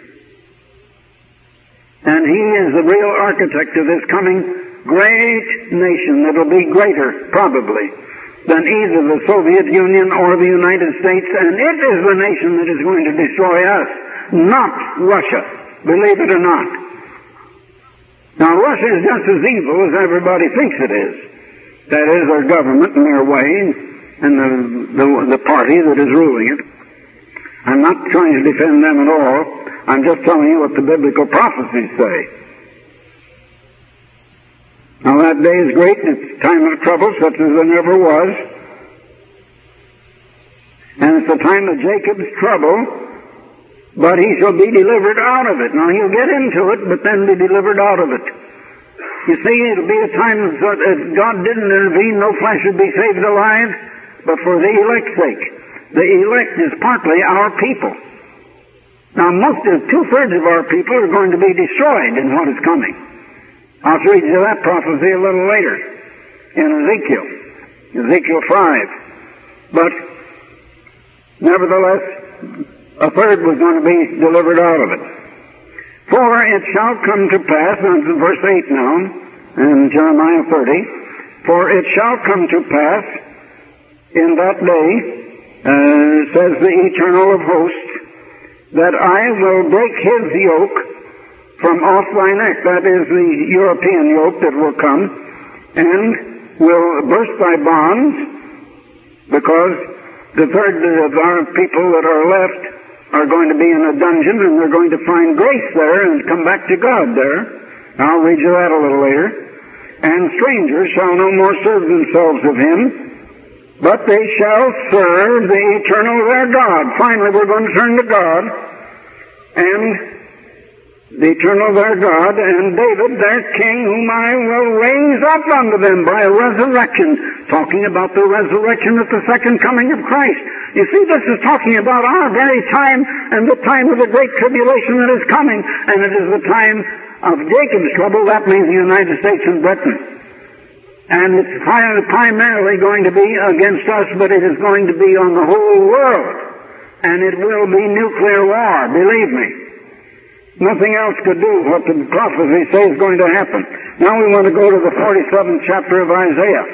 And he is the real architect of this coming great nation that will be greater, probably, than either the Soviet Union or the United States, and it is the nation that is going to destroy us, not Russia, believe it or not. Now, Russia is just as evil as everybody thinks it is. That is, their government and their way, and the party that is ruling it. I'm not trying to defend them at all. I'm just telling you what the biblical prophecies say. Now, that day is great, and it's a time of trouble such as there never was. And it's a time of Jacob's trouble, but he shall be delivered out of it. Now, he'll get into it, but then be delivered out of it. You see, it'll be a time that God didn't intervene, no flesh would be saved alive, but for the elect's sake. The elect is partly our people. Now, 2/3 of our people are going to be destroyed in what is coming. I'll read you that prophecy a little later in Ezekiel 5. But nevertheless, a third was going to be delivered out of it. For it shall come to pass, and it's verse 8 now, in Jeremiah 30, for it shall come to pass in that day, says the Eternal of Hosts, that I will break his yoke from off thy neck. That is the European yoke that will come, and will burst thy bonds, because the third of our people that are left are going to be in a dungeon, and they're going to find grace there and come back to God there. I'll read you that a little later. And strangers shall no more serve themselves of him, but they shall serve the eternal their God. Finally, we're going to turn to God, and the eternal their God, and David their king, whom I will raise up unto them by a resurrection. Talking about the resurrection at the second coming of Christ. You see, this is talking about our very time and the time of the great tribulation that is coming. And it is the time of Jacob's trouble. That means the United States and Britain. And it's primarily going to be against us, but it is going to be on the whole world. And it will be nuclear war, believe me. Nothing else could do what the prophecy says is going to happen. Now we want to go to the 47th chapter of Isaiah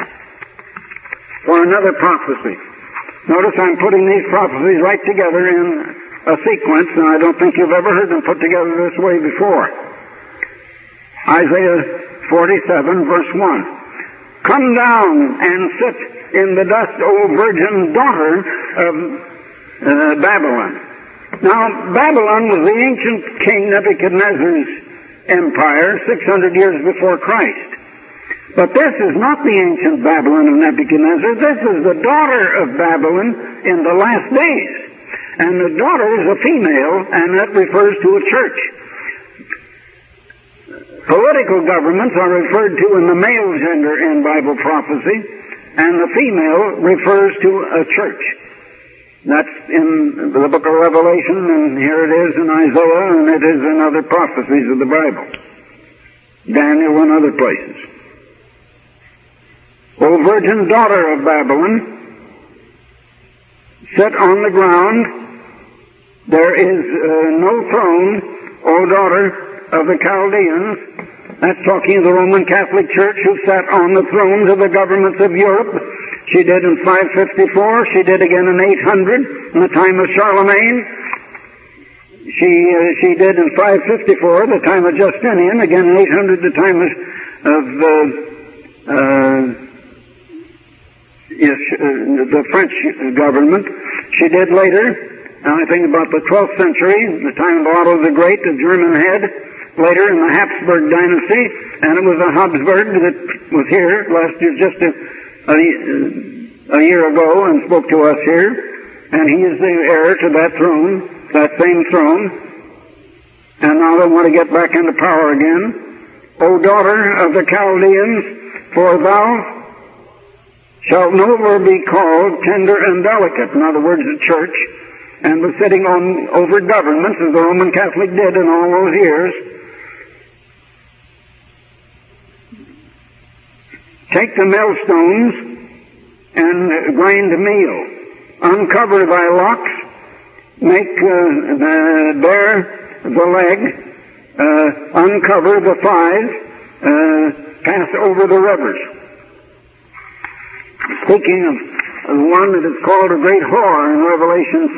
for another prophecy. Notice I'm putting these prophecies right together in a sequence, and I don't think you've ever heard them put together this way before. Isaiah 47, verse 1. Come down and sit in the dust, O virgin daughter of Babylon. Now, Babylon was the ancient king Nebuchadnezzar's empire 600 years before Christ. But this is not the ancient Babylon of Nebuchadnezzar. This is the daughter of Babylon in the last days. And the daughter is a female, and that refers to a church. Political governments are referred to in the male gender in Bible prophecy, and the female refers to a church. That's in the book of Revelation, and here it is in Isaiah, and it is in other prophecies of the Bible. Daniel and other places. O virgin daughter of Babylon, sit on the ground. There is no throne, O daughter of the Chaldeans. That's talking of the Roman Catholic Church, who sat on the thrones of the governments of Europe. She did in 554. She did again in 800, in the time of Charlemagne. She did in 554, the time of Justinian. Again in 800, the time of the French government. She did later, I think about the 12th century, the time of Otto the Great, the German head. Later in the Habsburg dynasty, and it was a Habsburg that was here last year, just a year ago, and spoke to us here, and he is the heir to that throne, that same throne, and now they want to get back into power again. O daughter of the Chaldeans, for thou shalt no more be called tender and delicate, in other words, the church, and was sitting over governments, as the Roman Catholic did in all those years. Take the millstones and grind meal. Uncover thy locks. Make bare the leg. Uncover the thighs. Pass over the rivers. Speaking of one that is called a great whore in Revelation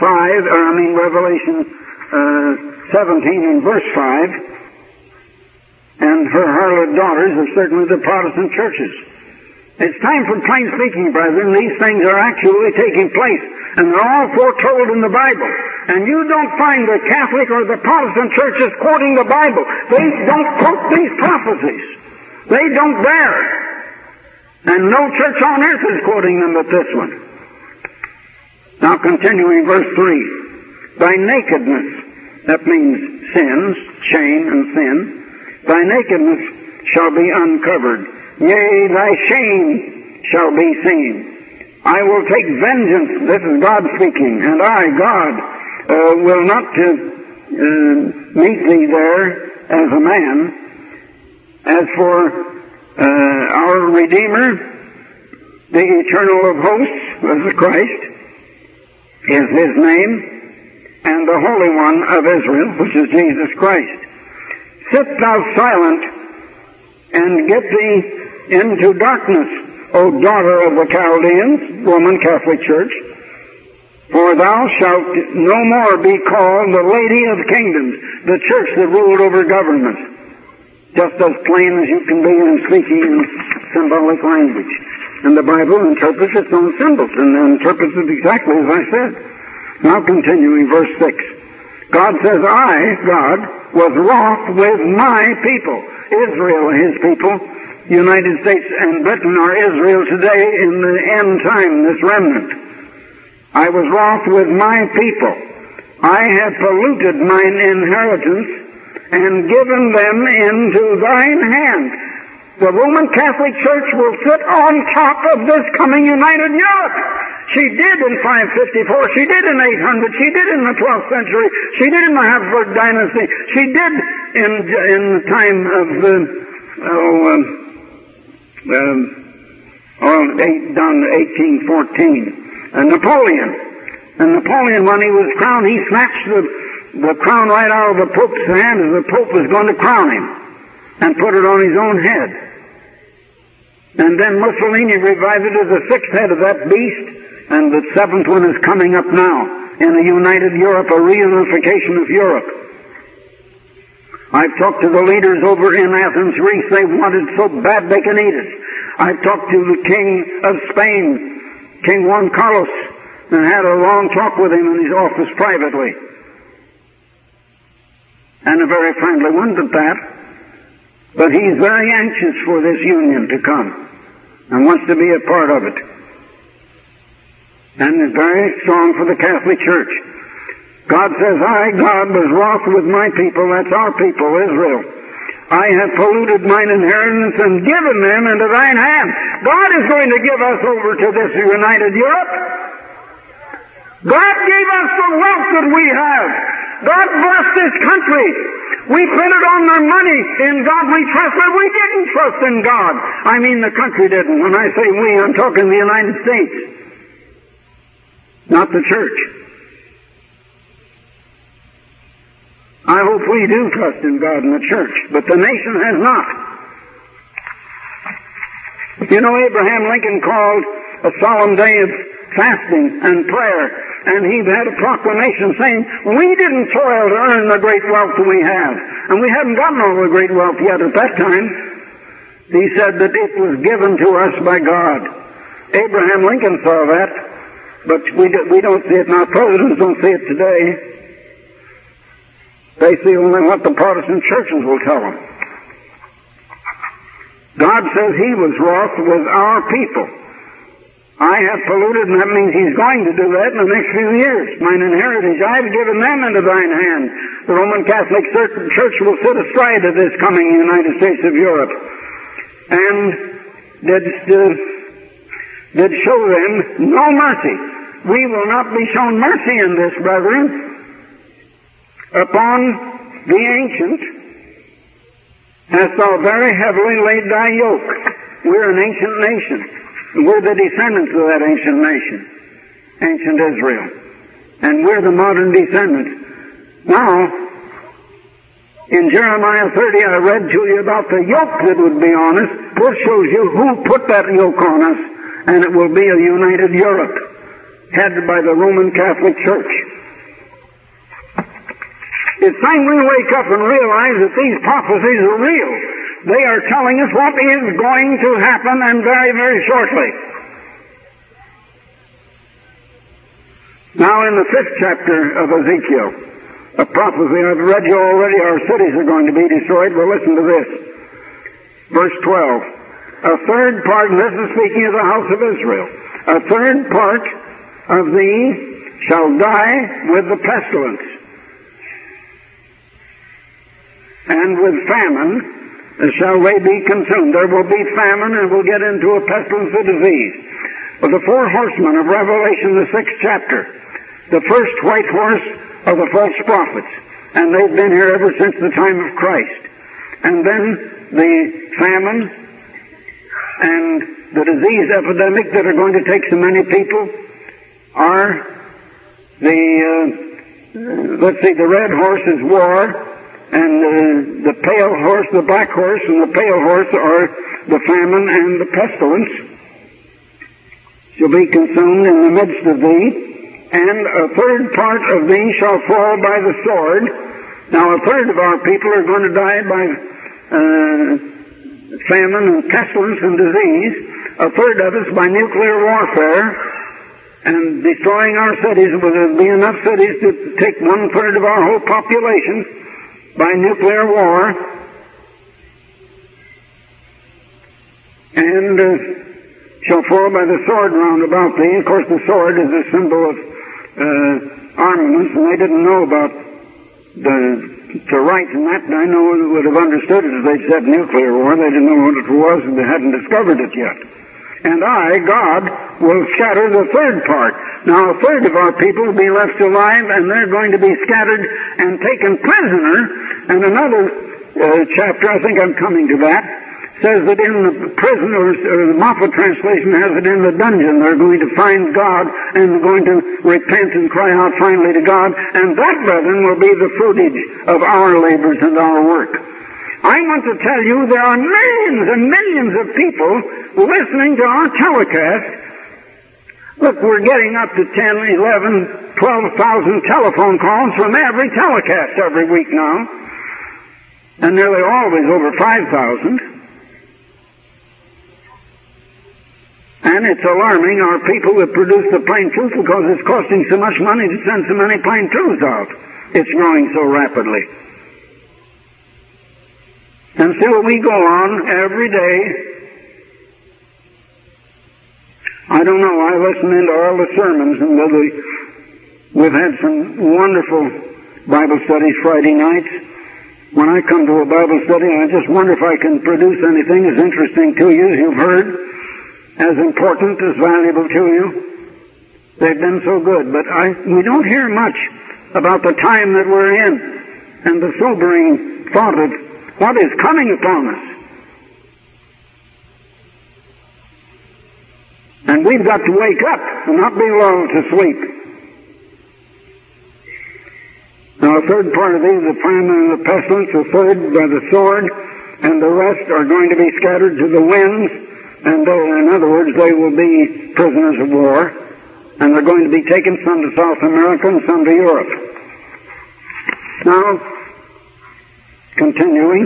17 and verse 5. And her harlot daughters are certainly the Protestant churches. It's time for plain speaking, brethren. These things are actually taking place, and they're all foretold in the Bible. And you don't find the Catholic or the Protestant churches quoting the Bible. They don't quote these prophecies. They don't dare. And no church on earth is quoting them but this one. Now continuing verse 3. Thy nakedness, that means sins, shame and sin, thy nakedness shall be uncovered. Yea, thy shame shall be seen. I will take vengeance, this is God speaking, and I, God, will not meet thee there as a man, As for our Redeemer, the Eternal of Hosts, the Christ, is His name, and the Holy One of Israel, which is Jesus Christ. Sit thou silent, and get thee into darkness, O daughter of the Chaldeans, Roman Catholic Church, for thou shalt no more be called the Lady of Kingdoms, the church that ruled over government. Just as plain as you can be in speaking in symbolic language. And the Bible interprets its own symbols, and interprets it exactly as I said. Now continuing, verse 6. God says, I, God, was wroth with my people. Israel, His people. The United States and Britain are Israel today in the end time, this remnant. I was wroth with my people. I have polluted mine inheritance and given them into thine hand. The Roman Catholic Church will sit on top of this coming united Europe. She did in 554, she did in 800, she did in the 12th century, she did in the Habsburg dynasty, she did in the time of down to 1814. Napoleon. And Napoleon, when he was crowned, he snatched the crown right out of the Pope's hand as the Pope was going to crown him, and put it on his own head. And then Mussolini revived it as the sixth head of that beast, and the seventh one is coming up now in a united Europe, a reunification of Europe. I've talked to the leaders over in Athens, Greece. They wanted so bad they can eat it. I've talked to the King of Spain, King Juan Carlos, and had a long talk with him in his office privately. And a very friendly one at that. But he's very anxious for this union to come, and wants to be a part of it. And is very strong for the Catholic Church. God says, I, God, was wroth with my people, that's our people, Israel. I have polluted mine inheritance and given them into thine hand. God is going to give us over to this united Europe. God gave us the wealth that we have. God blessed this country. We printed on their money, in God we trust, but we didn't trust in God. I mean the country didn't. When I say we, I'm talking the United States, not the church. I hope we do trust in God and the church, but the nation has not. You know, Abraham Lincoln called a solemn day of fasting and prayer, and he had a proclamation saying, we didn't toil to earn the great wealth that we have, and we hadn't gotten all the great wealth yet at that time. He said that it was given to us by God. Abraham Lincoln saw that, but we don't see it now. Presidents don't see it today. They see only what the Protestant churches will tell them. God says He was wroth with our people. I have polluted, and that means He's going to do that in the next few years. Mine inheritance, I have given them into thine hand. The Roman Catholic Church will sit astride of this coming United States of Europe. And did show them no mercy. We will not be shown mercy in this, brethren. Upon the ancient hast thou very heavily laid thy yoke. We're an ancient nation. We're the descendants of that ancient nation, ancient Israel. And we're the modern descendants. Now, in Jeremiah 30, I read to you about the yoke that would be on us. This shows you who put that yoke on us, and it will be a united Europe, headed by the Roman Catholic Church. It's time we wake up and realize that these prophecies are real. They are telling us what is going to happen, and very, very shortly. Now in the 5th chapter of Ezekiel, a prophecy I've read you already, our cities are going to be destroyed. Well, listen to this. Verse 12. A third part, and this is speaking of the house of Israel, a third part of thee shall die with the pestilence, and with famine shall they be consumed. There will be famine, and we'll get into a pestilence of disease. But the 4 horsemen of Revelation, the 6th chapter, the first white horse are the false prophets, and they've been here ever since the time of Christ. And then the famine and the disease epidemic that are going to take so many people are the red horse is war, and the pale horse, the black horse, and the pale horse are the famine and the pestilence. Shall be consumed in the midst of thee, and a third part of thee shall fall by the sword. Now a third of our people are going to die by famine and pestilence and disease. A third of us by nuclear warfare and destroying our cities. Will be enough cities to take 1/3 of our whole population by nuclear war. And shall fall by the sword round about thee. Of course, the sword is a symbol of armaments, and they didn't know about the right in that. I know they would have understood it if they'd said nuclear war. They didn't know what it was, and they hadn't discovered it yet. And I, God, will scatter the third part. Now, a third of our people will be left alive, and they're going to be scattered and taken prisoner. And another chapter, I think I'm coming to that, says that in the prison, or the Moffat translation has it in the dungeon, they're going to find God and going to repent and cry out finally to God. And that, brethren, will be the fruitage of our labors and our work. I want to tell you there are millions and millions of people listening to our telecast. Look, we're getting up to 10, 11, 12,000 telephone calls from every telecast every week now. And nearly always over 5,000. And it's alarming our people that produce the plain truth because it's costing so much money to send so many plain truths out. It's growing so rapidly. And still we go on every day. I don't know, I listen into all the sermons, and we've had some wonderful Bible studies Friday nights. When I come to a Bible study, I just wonder if I can produce anything as interesting to you as you've heard, as important, as valuable to you. They've been so good, but we don't hear much about the time that we're in and the sobering thought of what is coming upon us. And we've got to wake up and not be lulled to sleep. Now a third part of these, the famine and the pestilence, a third by the sword, and the rest are going to be scattered to the winds, and in other words, they will be prisoners of war, and they're going to be taken some to South America and some to Europe. Now, continuing,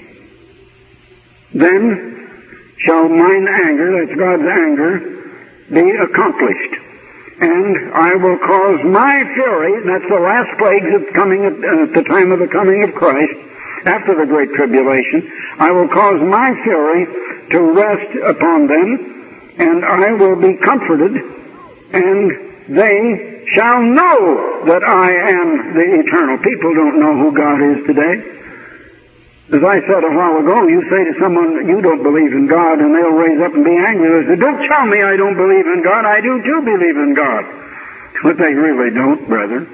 then shall mine anger, that's God's anger, be accomplished. And I will cause my fury, that's the last plague that's coming at the time of the coming of Christ, after the Great Tribulation. I will cause my fury to rest upon them, and I will be comforted, and they shall know that I am the eternal. People don't know who God is today. As I said a while ago, you say to someone, you don't believe in God, and they'll raise up and be angry. They say, don't tell me I don't believe in God. I do too believe in God. But they really don't, brethren.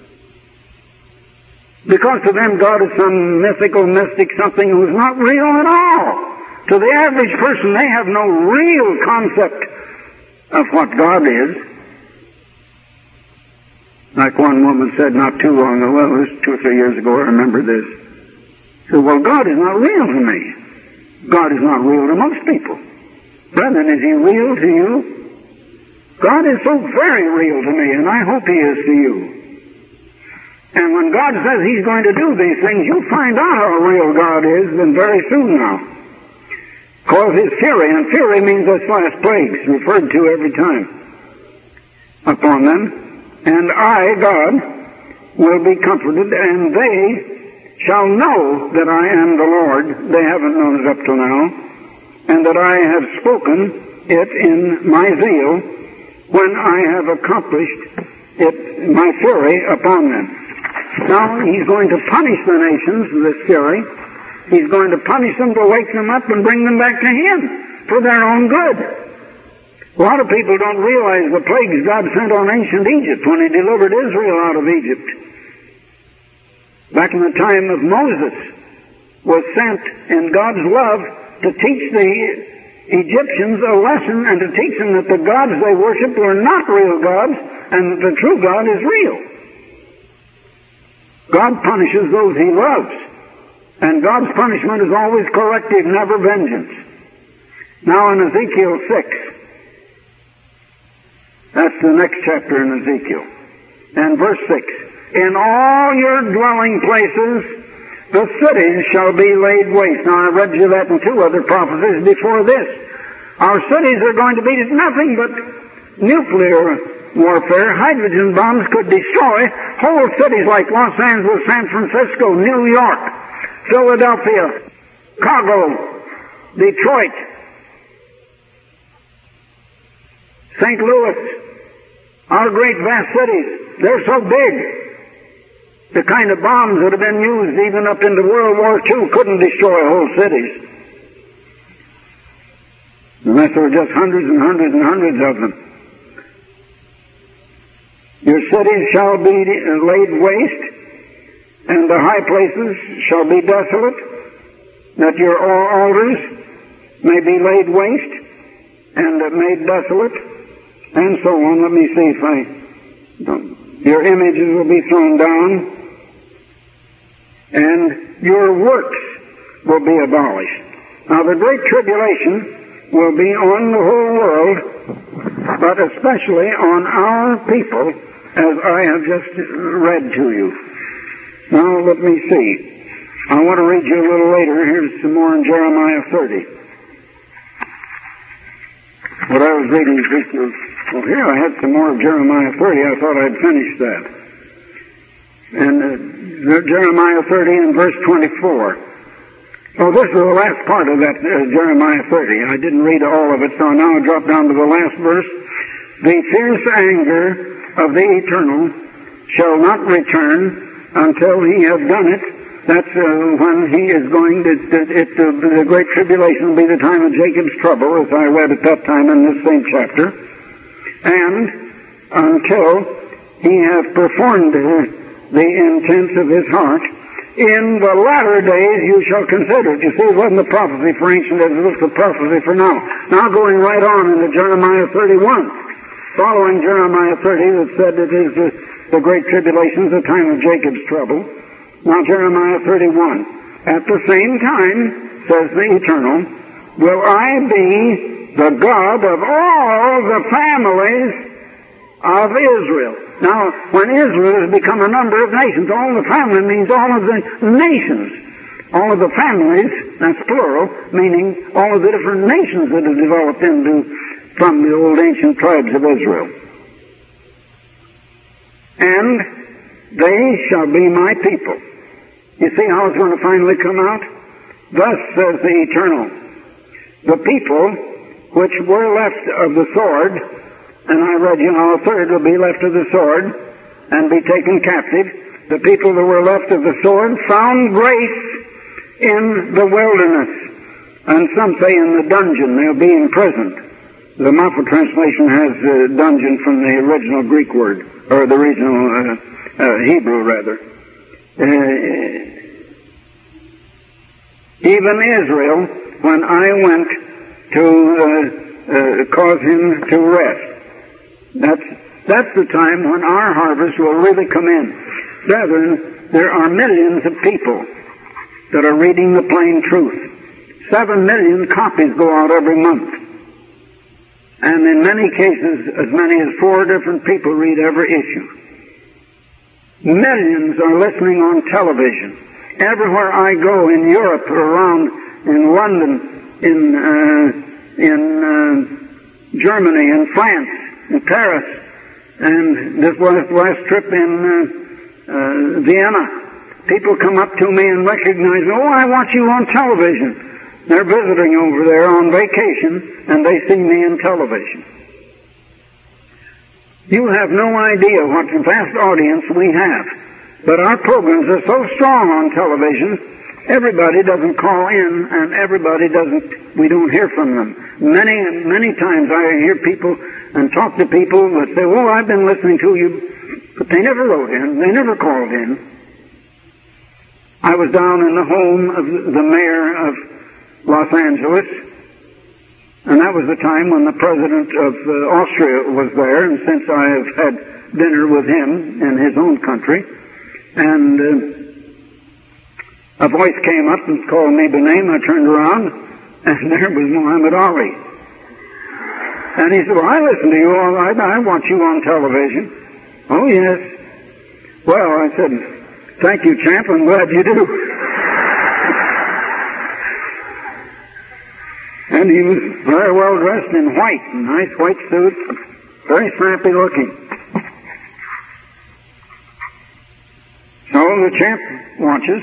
Because to them, God is some mythical mystic, something who's not real at all. To the average person, they have no real concept of what God is. Like one woman said not too long ago, well, it was 2 or 3 years ago, I remember this. She said, well, God is not real to me. God is not real to most people. Brethren, is He real to you? God is so very real to me, and I hope He is to you. And when God says He's going to do these things, you'll find out how real God is, and very soon now. Cause His fury, and fury means those last plagues, referred to every time, upon them. And I, God, will be comforted, and they shall know that I am the Lord. They haven't known it up to now. And that I have spoken it in my zeal when I have accomplished it, my fury upon them. Now He's going to punish the nations, this fury. He's going to punish them to wake them up and bring them back to Him for their own good. A lot of people don't realize the plagues God sent on ancient Egypt when He delivered Israel out of Egypt. Back in the time of Moses, was sent in God's love to teach the Egyptians a lesson and to teach them that the gods they worshipped were not real gods and that the true God is real. God punishes those He loves. And God's punishment is always corrective, never vengeance. Now in Ezekiel 6, that's the next chapter in Ezekiel, and verse 6, in all your dwelling places the cities shall be laid waste. Now I read you that in two other prophecies before this. Our cities are going to be nothing but nuclear warfare. Hydrogen bombs could destroy whole cities like Los Angeles, San Francisco, New York, Philadelphia, Chicago, Detroit, St. Louis, our great vast cities. They're so big. The kind of bombs that have been used even up into World War II couldn't destroy whole cities. Unless there were just hundreds and hundreds and hundreds of them. Your cities shall be laid waste, and the high places shall be desolate, that your altars may be laid waste and made desolate, and so on. Let me see if your images will be thrown down, and your works will be abolished. Now the Great Tribulation will be on the whole world, but especially on our people, as I have just read to you. Now let me see. I want to read you a little later. Here's some more in Jeremiah 30. What I was reading Ezekiel. Well, here I had some more of Jeremiah 30. I thought I'd finished that. And Jeremiah 30 and verse 24. Oh, this is the last part of that Jeremiah 30. I didn't read all of it, so now I drop down to the last verse. The fierce anger of the Eternal shall not return until He have done it. That's when He is going to, the Great Tribulation will be the time of Jacob's trouble, as I read at that time in this same chapter. And until He hath performed the intents of His heart, in the latter days you shall consider it. You see, it wasn't a prophecy for ancient Israel, it's a prophecy for now. Now going right on into Jeremiah 31. Following Jeremiah 30 that said it is the Great Tribulation, the time of Jacob's trouble. Now Jeremiah 31. At the same time, says the Eternal, will I be the God of all the families of Israel. Now, when Israel has become a number of nations, all the family means all of the nations. All of the families, that's plural, meaning all of the different nations that have developed from the old ancient tribes of Israel. And they shall be my people. You see how it's going to finally come out? Thus says the Eternal, the people which were left of the sword, and I read you how a third will be left of the sword and be taken captive. The people that were left of the sword found grace in the wilderness. And some say in the dungeon, they'll be imprisoned. The Moffat translation has dungeon from the original Greek word, or the original Hebrew rather. Even Israel, when I went to cause him to rest. That's the time when our harvest will really come in. Brethren, there are millions of people that are reading the plain truth. 7 million copies go out every month. And in many cases, as many as 4 different people read every issue. Millions are listening on television. Everywhere I go in Europe or around in London, in Germany, in France, in Paris, and this last trip in Vienna, people come up to me and recognize me. Oh, I watch you on television. They're visiting over there on vacation, and they see me in television. You have no idea what a vast audience we have. But our programs are so strong on television, everybody doesn't call in, and we don't hear from them. Many times I hear people and talk to people that say, oh, I've been listening to you, but they never wrote in, they never called in. I was down in the home of the mayor of Los Angeles, and that was the time when the president of Austria was there, and since I have had dinner with him in his own country, and a voice came up and called me by name. I turned around, and there was Muhammad Ali. And he said, well, I listen to you all right. I want you on television. Oh, yes. Well, I said, thank you, champ. I'm glad you do. And he was very well dressed in white, a nice white suit, very snappy looking. So the champ watches.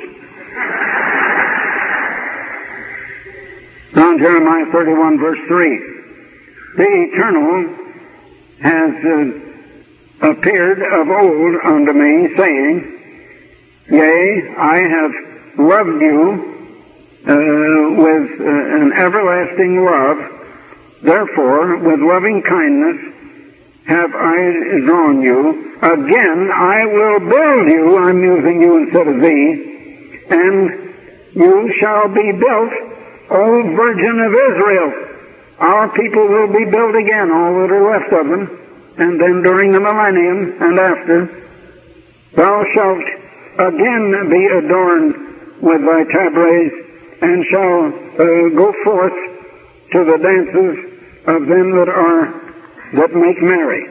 Now in Jeremiah 31, verse 3, the Eternal has appeared of old unto me, saying, Yea, I have loved you with an everlasting love. Therefore, with loving kindness have I drawn you. Again, I will build you. I'm using you instead of thee. And you shall be built, O Virgin of Israel. Our people will be built again, all that are left of them. And then during the millennium and after, thou shalt again be adorned with thy tabrets, and shall go forth to the dances of them that make merry.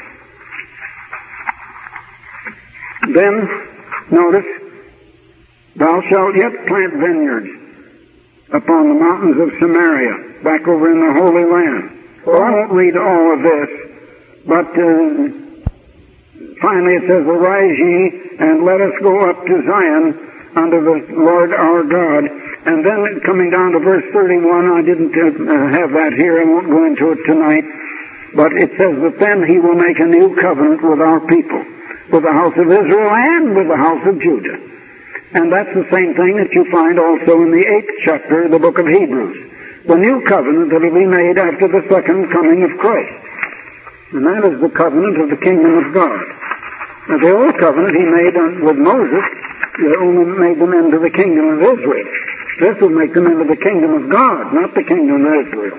Then, notice, thou shalt yet plant vineyards upon the mountains of Samaria, back over in the Holy Land. Well, I won't read all of this, but finally it says, Arise ye, and let us go up to Zion unto the Lord our God. And then coming down to verse 31, I didn't have that here, I won't go into it tonight, but it says that then he will make a new covenant with our people, with the house of Israel and with the house of Judah. And that's the same thing that you find also in the 8th chapter of the book of Hebrews. The new covenant that will be made after the second coming of Christ. And that is the covenant of the kingdom of God. Now the old covenant he made with Moses, he only made them into the kingdom of Israel. This will make them into the kingdom of God, not the kingdom of Israel.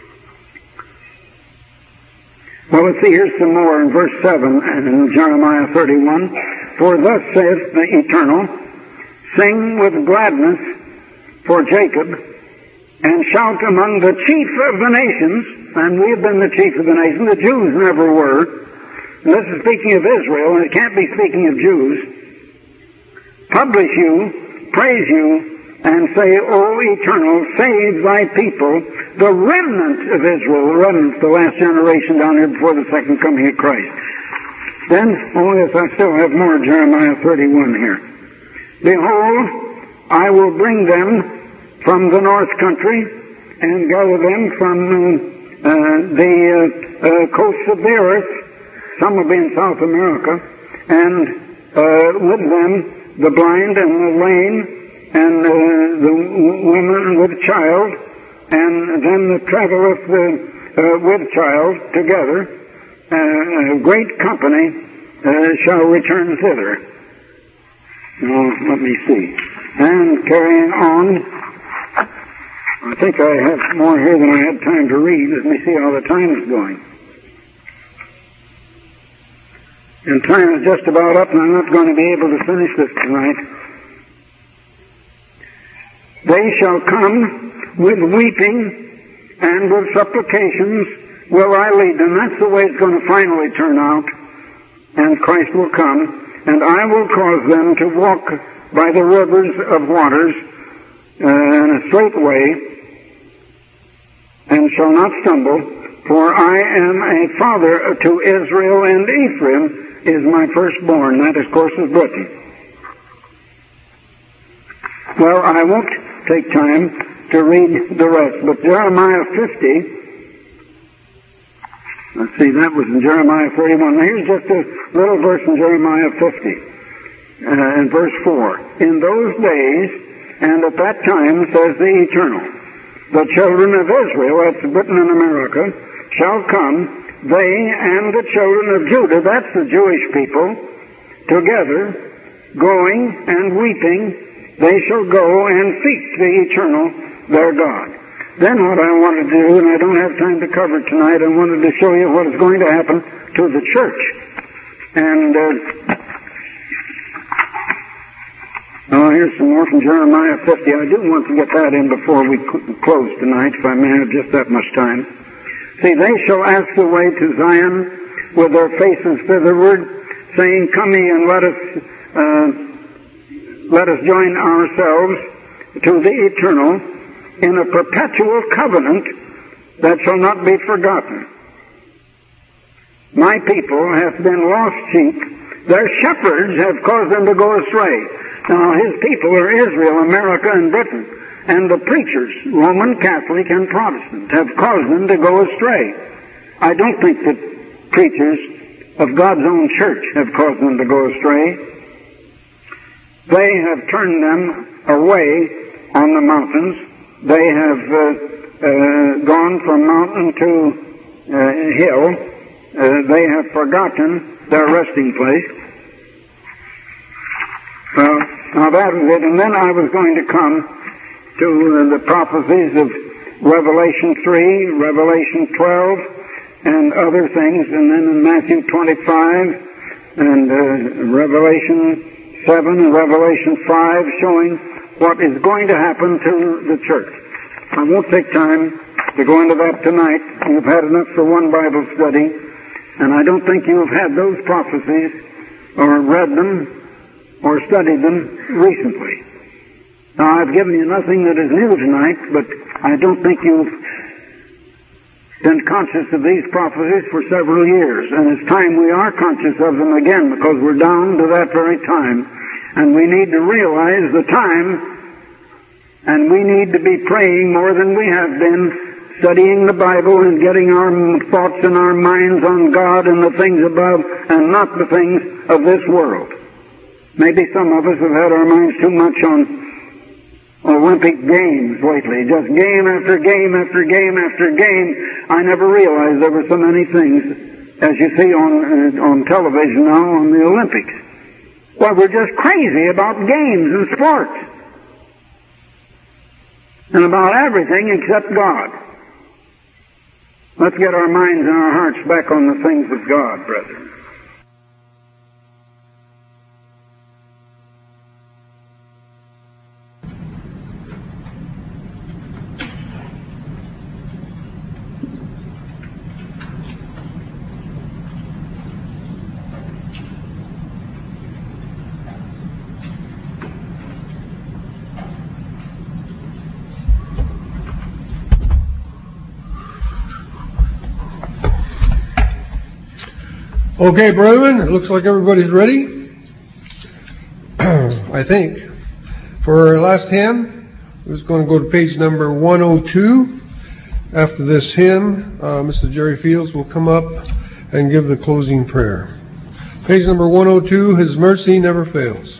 Well, let's see, here's some more in verse 7 and in Jeremiah 31. For thus saith the Eternal, Sing with gladness for Jacob, and shout among the chief of the nations. And we have been the chief of the nations. The Jews never were. And this is speaking of Israel, and it can't be speaking of Jews. Publish you, praise you, and say, O Eternal, save thy people, the remnant of Israel, the remnant, the last generation down here before the second coming of Christ. Then, oh yes, I still have more Jeremiah 31 here. Behold, I will bring them from the north country, and gather them from the coasts of the earth. Some will be in South America, and with them the blind and the lame, and the woman with child, and then the traveleth with child together. A great company shall return thither. Now, let me see. And carrying on, I think I have more here than I had time to read. Let me see how the time is going. And time is just about up, and I'm not going to be able to finish this tonight. They shall come with weeping and with supplications will I lead them. That's the way it's going to finally turn out. And Christ will come, and I will cause them to walk by the rivers of waters in a straight way, and shall not stumble, for I am a father to Israel, and Ephraim is my firstborn. That, of course, is Britain. Well, I won't take time to read the rest, but Jeremiah 50, let's see, that was in Jeremiah 31. Now here's just a little verse in Jeremiah 50, in verse 4. In those days, and at that time, says the Eternal, the children of Israel, that's Britain and America, shall come, they and the children of Judah, that's the Jewish people, together, going and weeping they shall go and seek the eternal, their God. Then what I wanted to do, and I don't have time to cover tonight, I wanted to show you what is going to happen to the church. And here's some more from Jeremiah 50. I do want to get that in before we close tonight, if I may have just that much time. See, they shall ask the way to Zion with their faces thitherward, saying, Come ye and let us join ourselves to the eternal in a perpetual covenant that shall not be forgotten. My people have been lost sheep. Their shepherds have caused them to go astray. Now, his people are Israel, America, and Britain. And the preachers, Roman, Catholic, and Protestant, have caused them to go astray. I don't think that preachers of God's own church have caused them to go astray. They have turned them away on the mountains. They have gone from mountain to hill. They have forgotten their resting place. Well, now that was it. And then I was going to come to the prophecies of Revelation 3, Revelation 12, and other things, and then in Matthew 25, and Revelation 7 and Revelation 5, showing what is going to happen to the church. I won't take time to go into that tonight. You've had enough for one Bible study, and I don't think you've had those prophecies or read them or studied them recently. Now, I've given you nothing that is new tonight, but I don't think you've been conscious of these prophecies for several years. And it's time we are conscious of them again, because we're down to that very time. And we need to realize the time, and we need to be praying more than we have been, studying the Bible and getting our thoughts and our minds on God and the things above, and not the things of this world. Maybe some of us have had our minds too much on Olympic Games lately. Just game after game after game after game. I never realized there were so many things, as you see on television now, on the Olympics. Well, we're just crazy about games and sports. And about everything except God. Let's get our minds and our hearts back on the things of God, brethren.
Okay, brethren, it looks like everybody's ready. I think. For our last hymn, we're just going to go to page number 102. After this hymn, Mr. Jerry Fields will come up and give the closing prayer. Page number 102, His mercy never fails.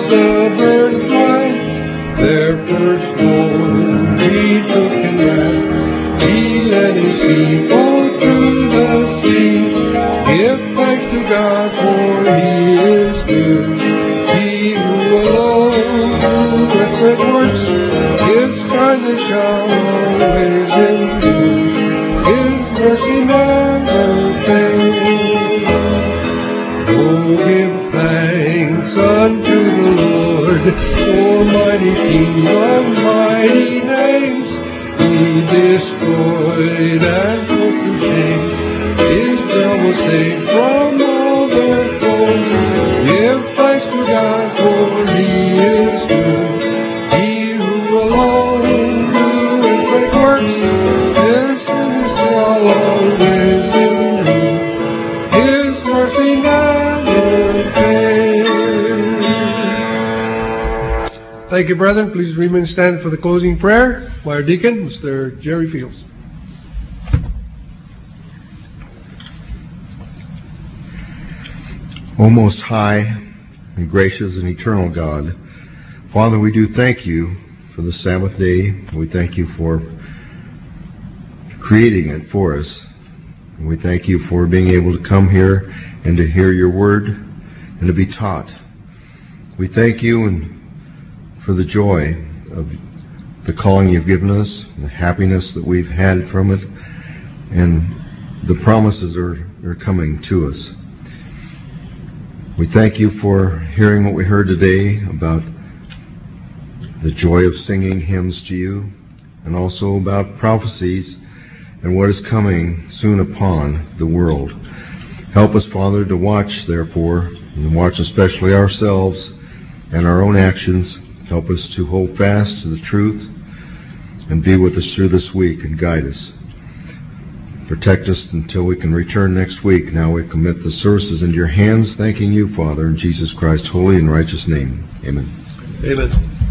stubborn blind, their firstborn he took in wrath. He led his people through the sea. Give thanks to God, for he is good. He who alone doeth great works, his kindness shall always endure. His mercy never fails. Oh, give thanks unto the Lord, Almighty King of mighty names. He destroyed and put to shame. Israel was saved from all their foes. Give thanks to God, for he is good. He who alone doeth great works, his goodness shall always endure. His mercy never fails. Thank you, brethren. Please remain standing for the closing prayer by our deacon, Mr. Jerry Fields.
O Most High and gracious and eternal God, Father, we do thank you for the Sabbath day. We thank you for creating it for us. And we thank you for being able to come here and to hear your word and to be taught. We thank you for the joy of the calling you've given us, and the happiness that we've had from it, and the promises are coming to us. We thank you for hearing what we heard today about the joy of singing hymns to you, and also about prophecies and what is coming soon upon the world. Help us, Father, to watch, therefore, and watch especially ourselves and our own actions. Help us to hold fast to the truth and be with us through this week and guide us. Protect us until we can return next week. Now we commit the services into your hands, thanking you, Father, in Jesus Christ's holy and righteous name. Amen.
Amen.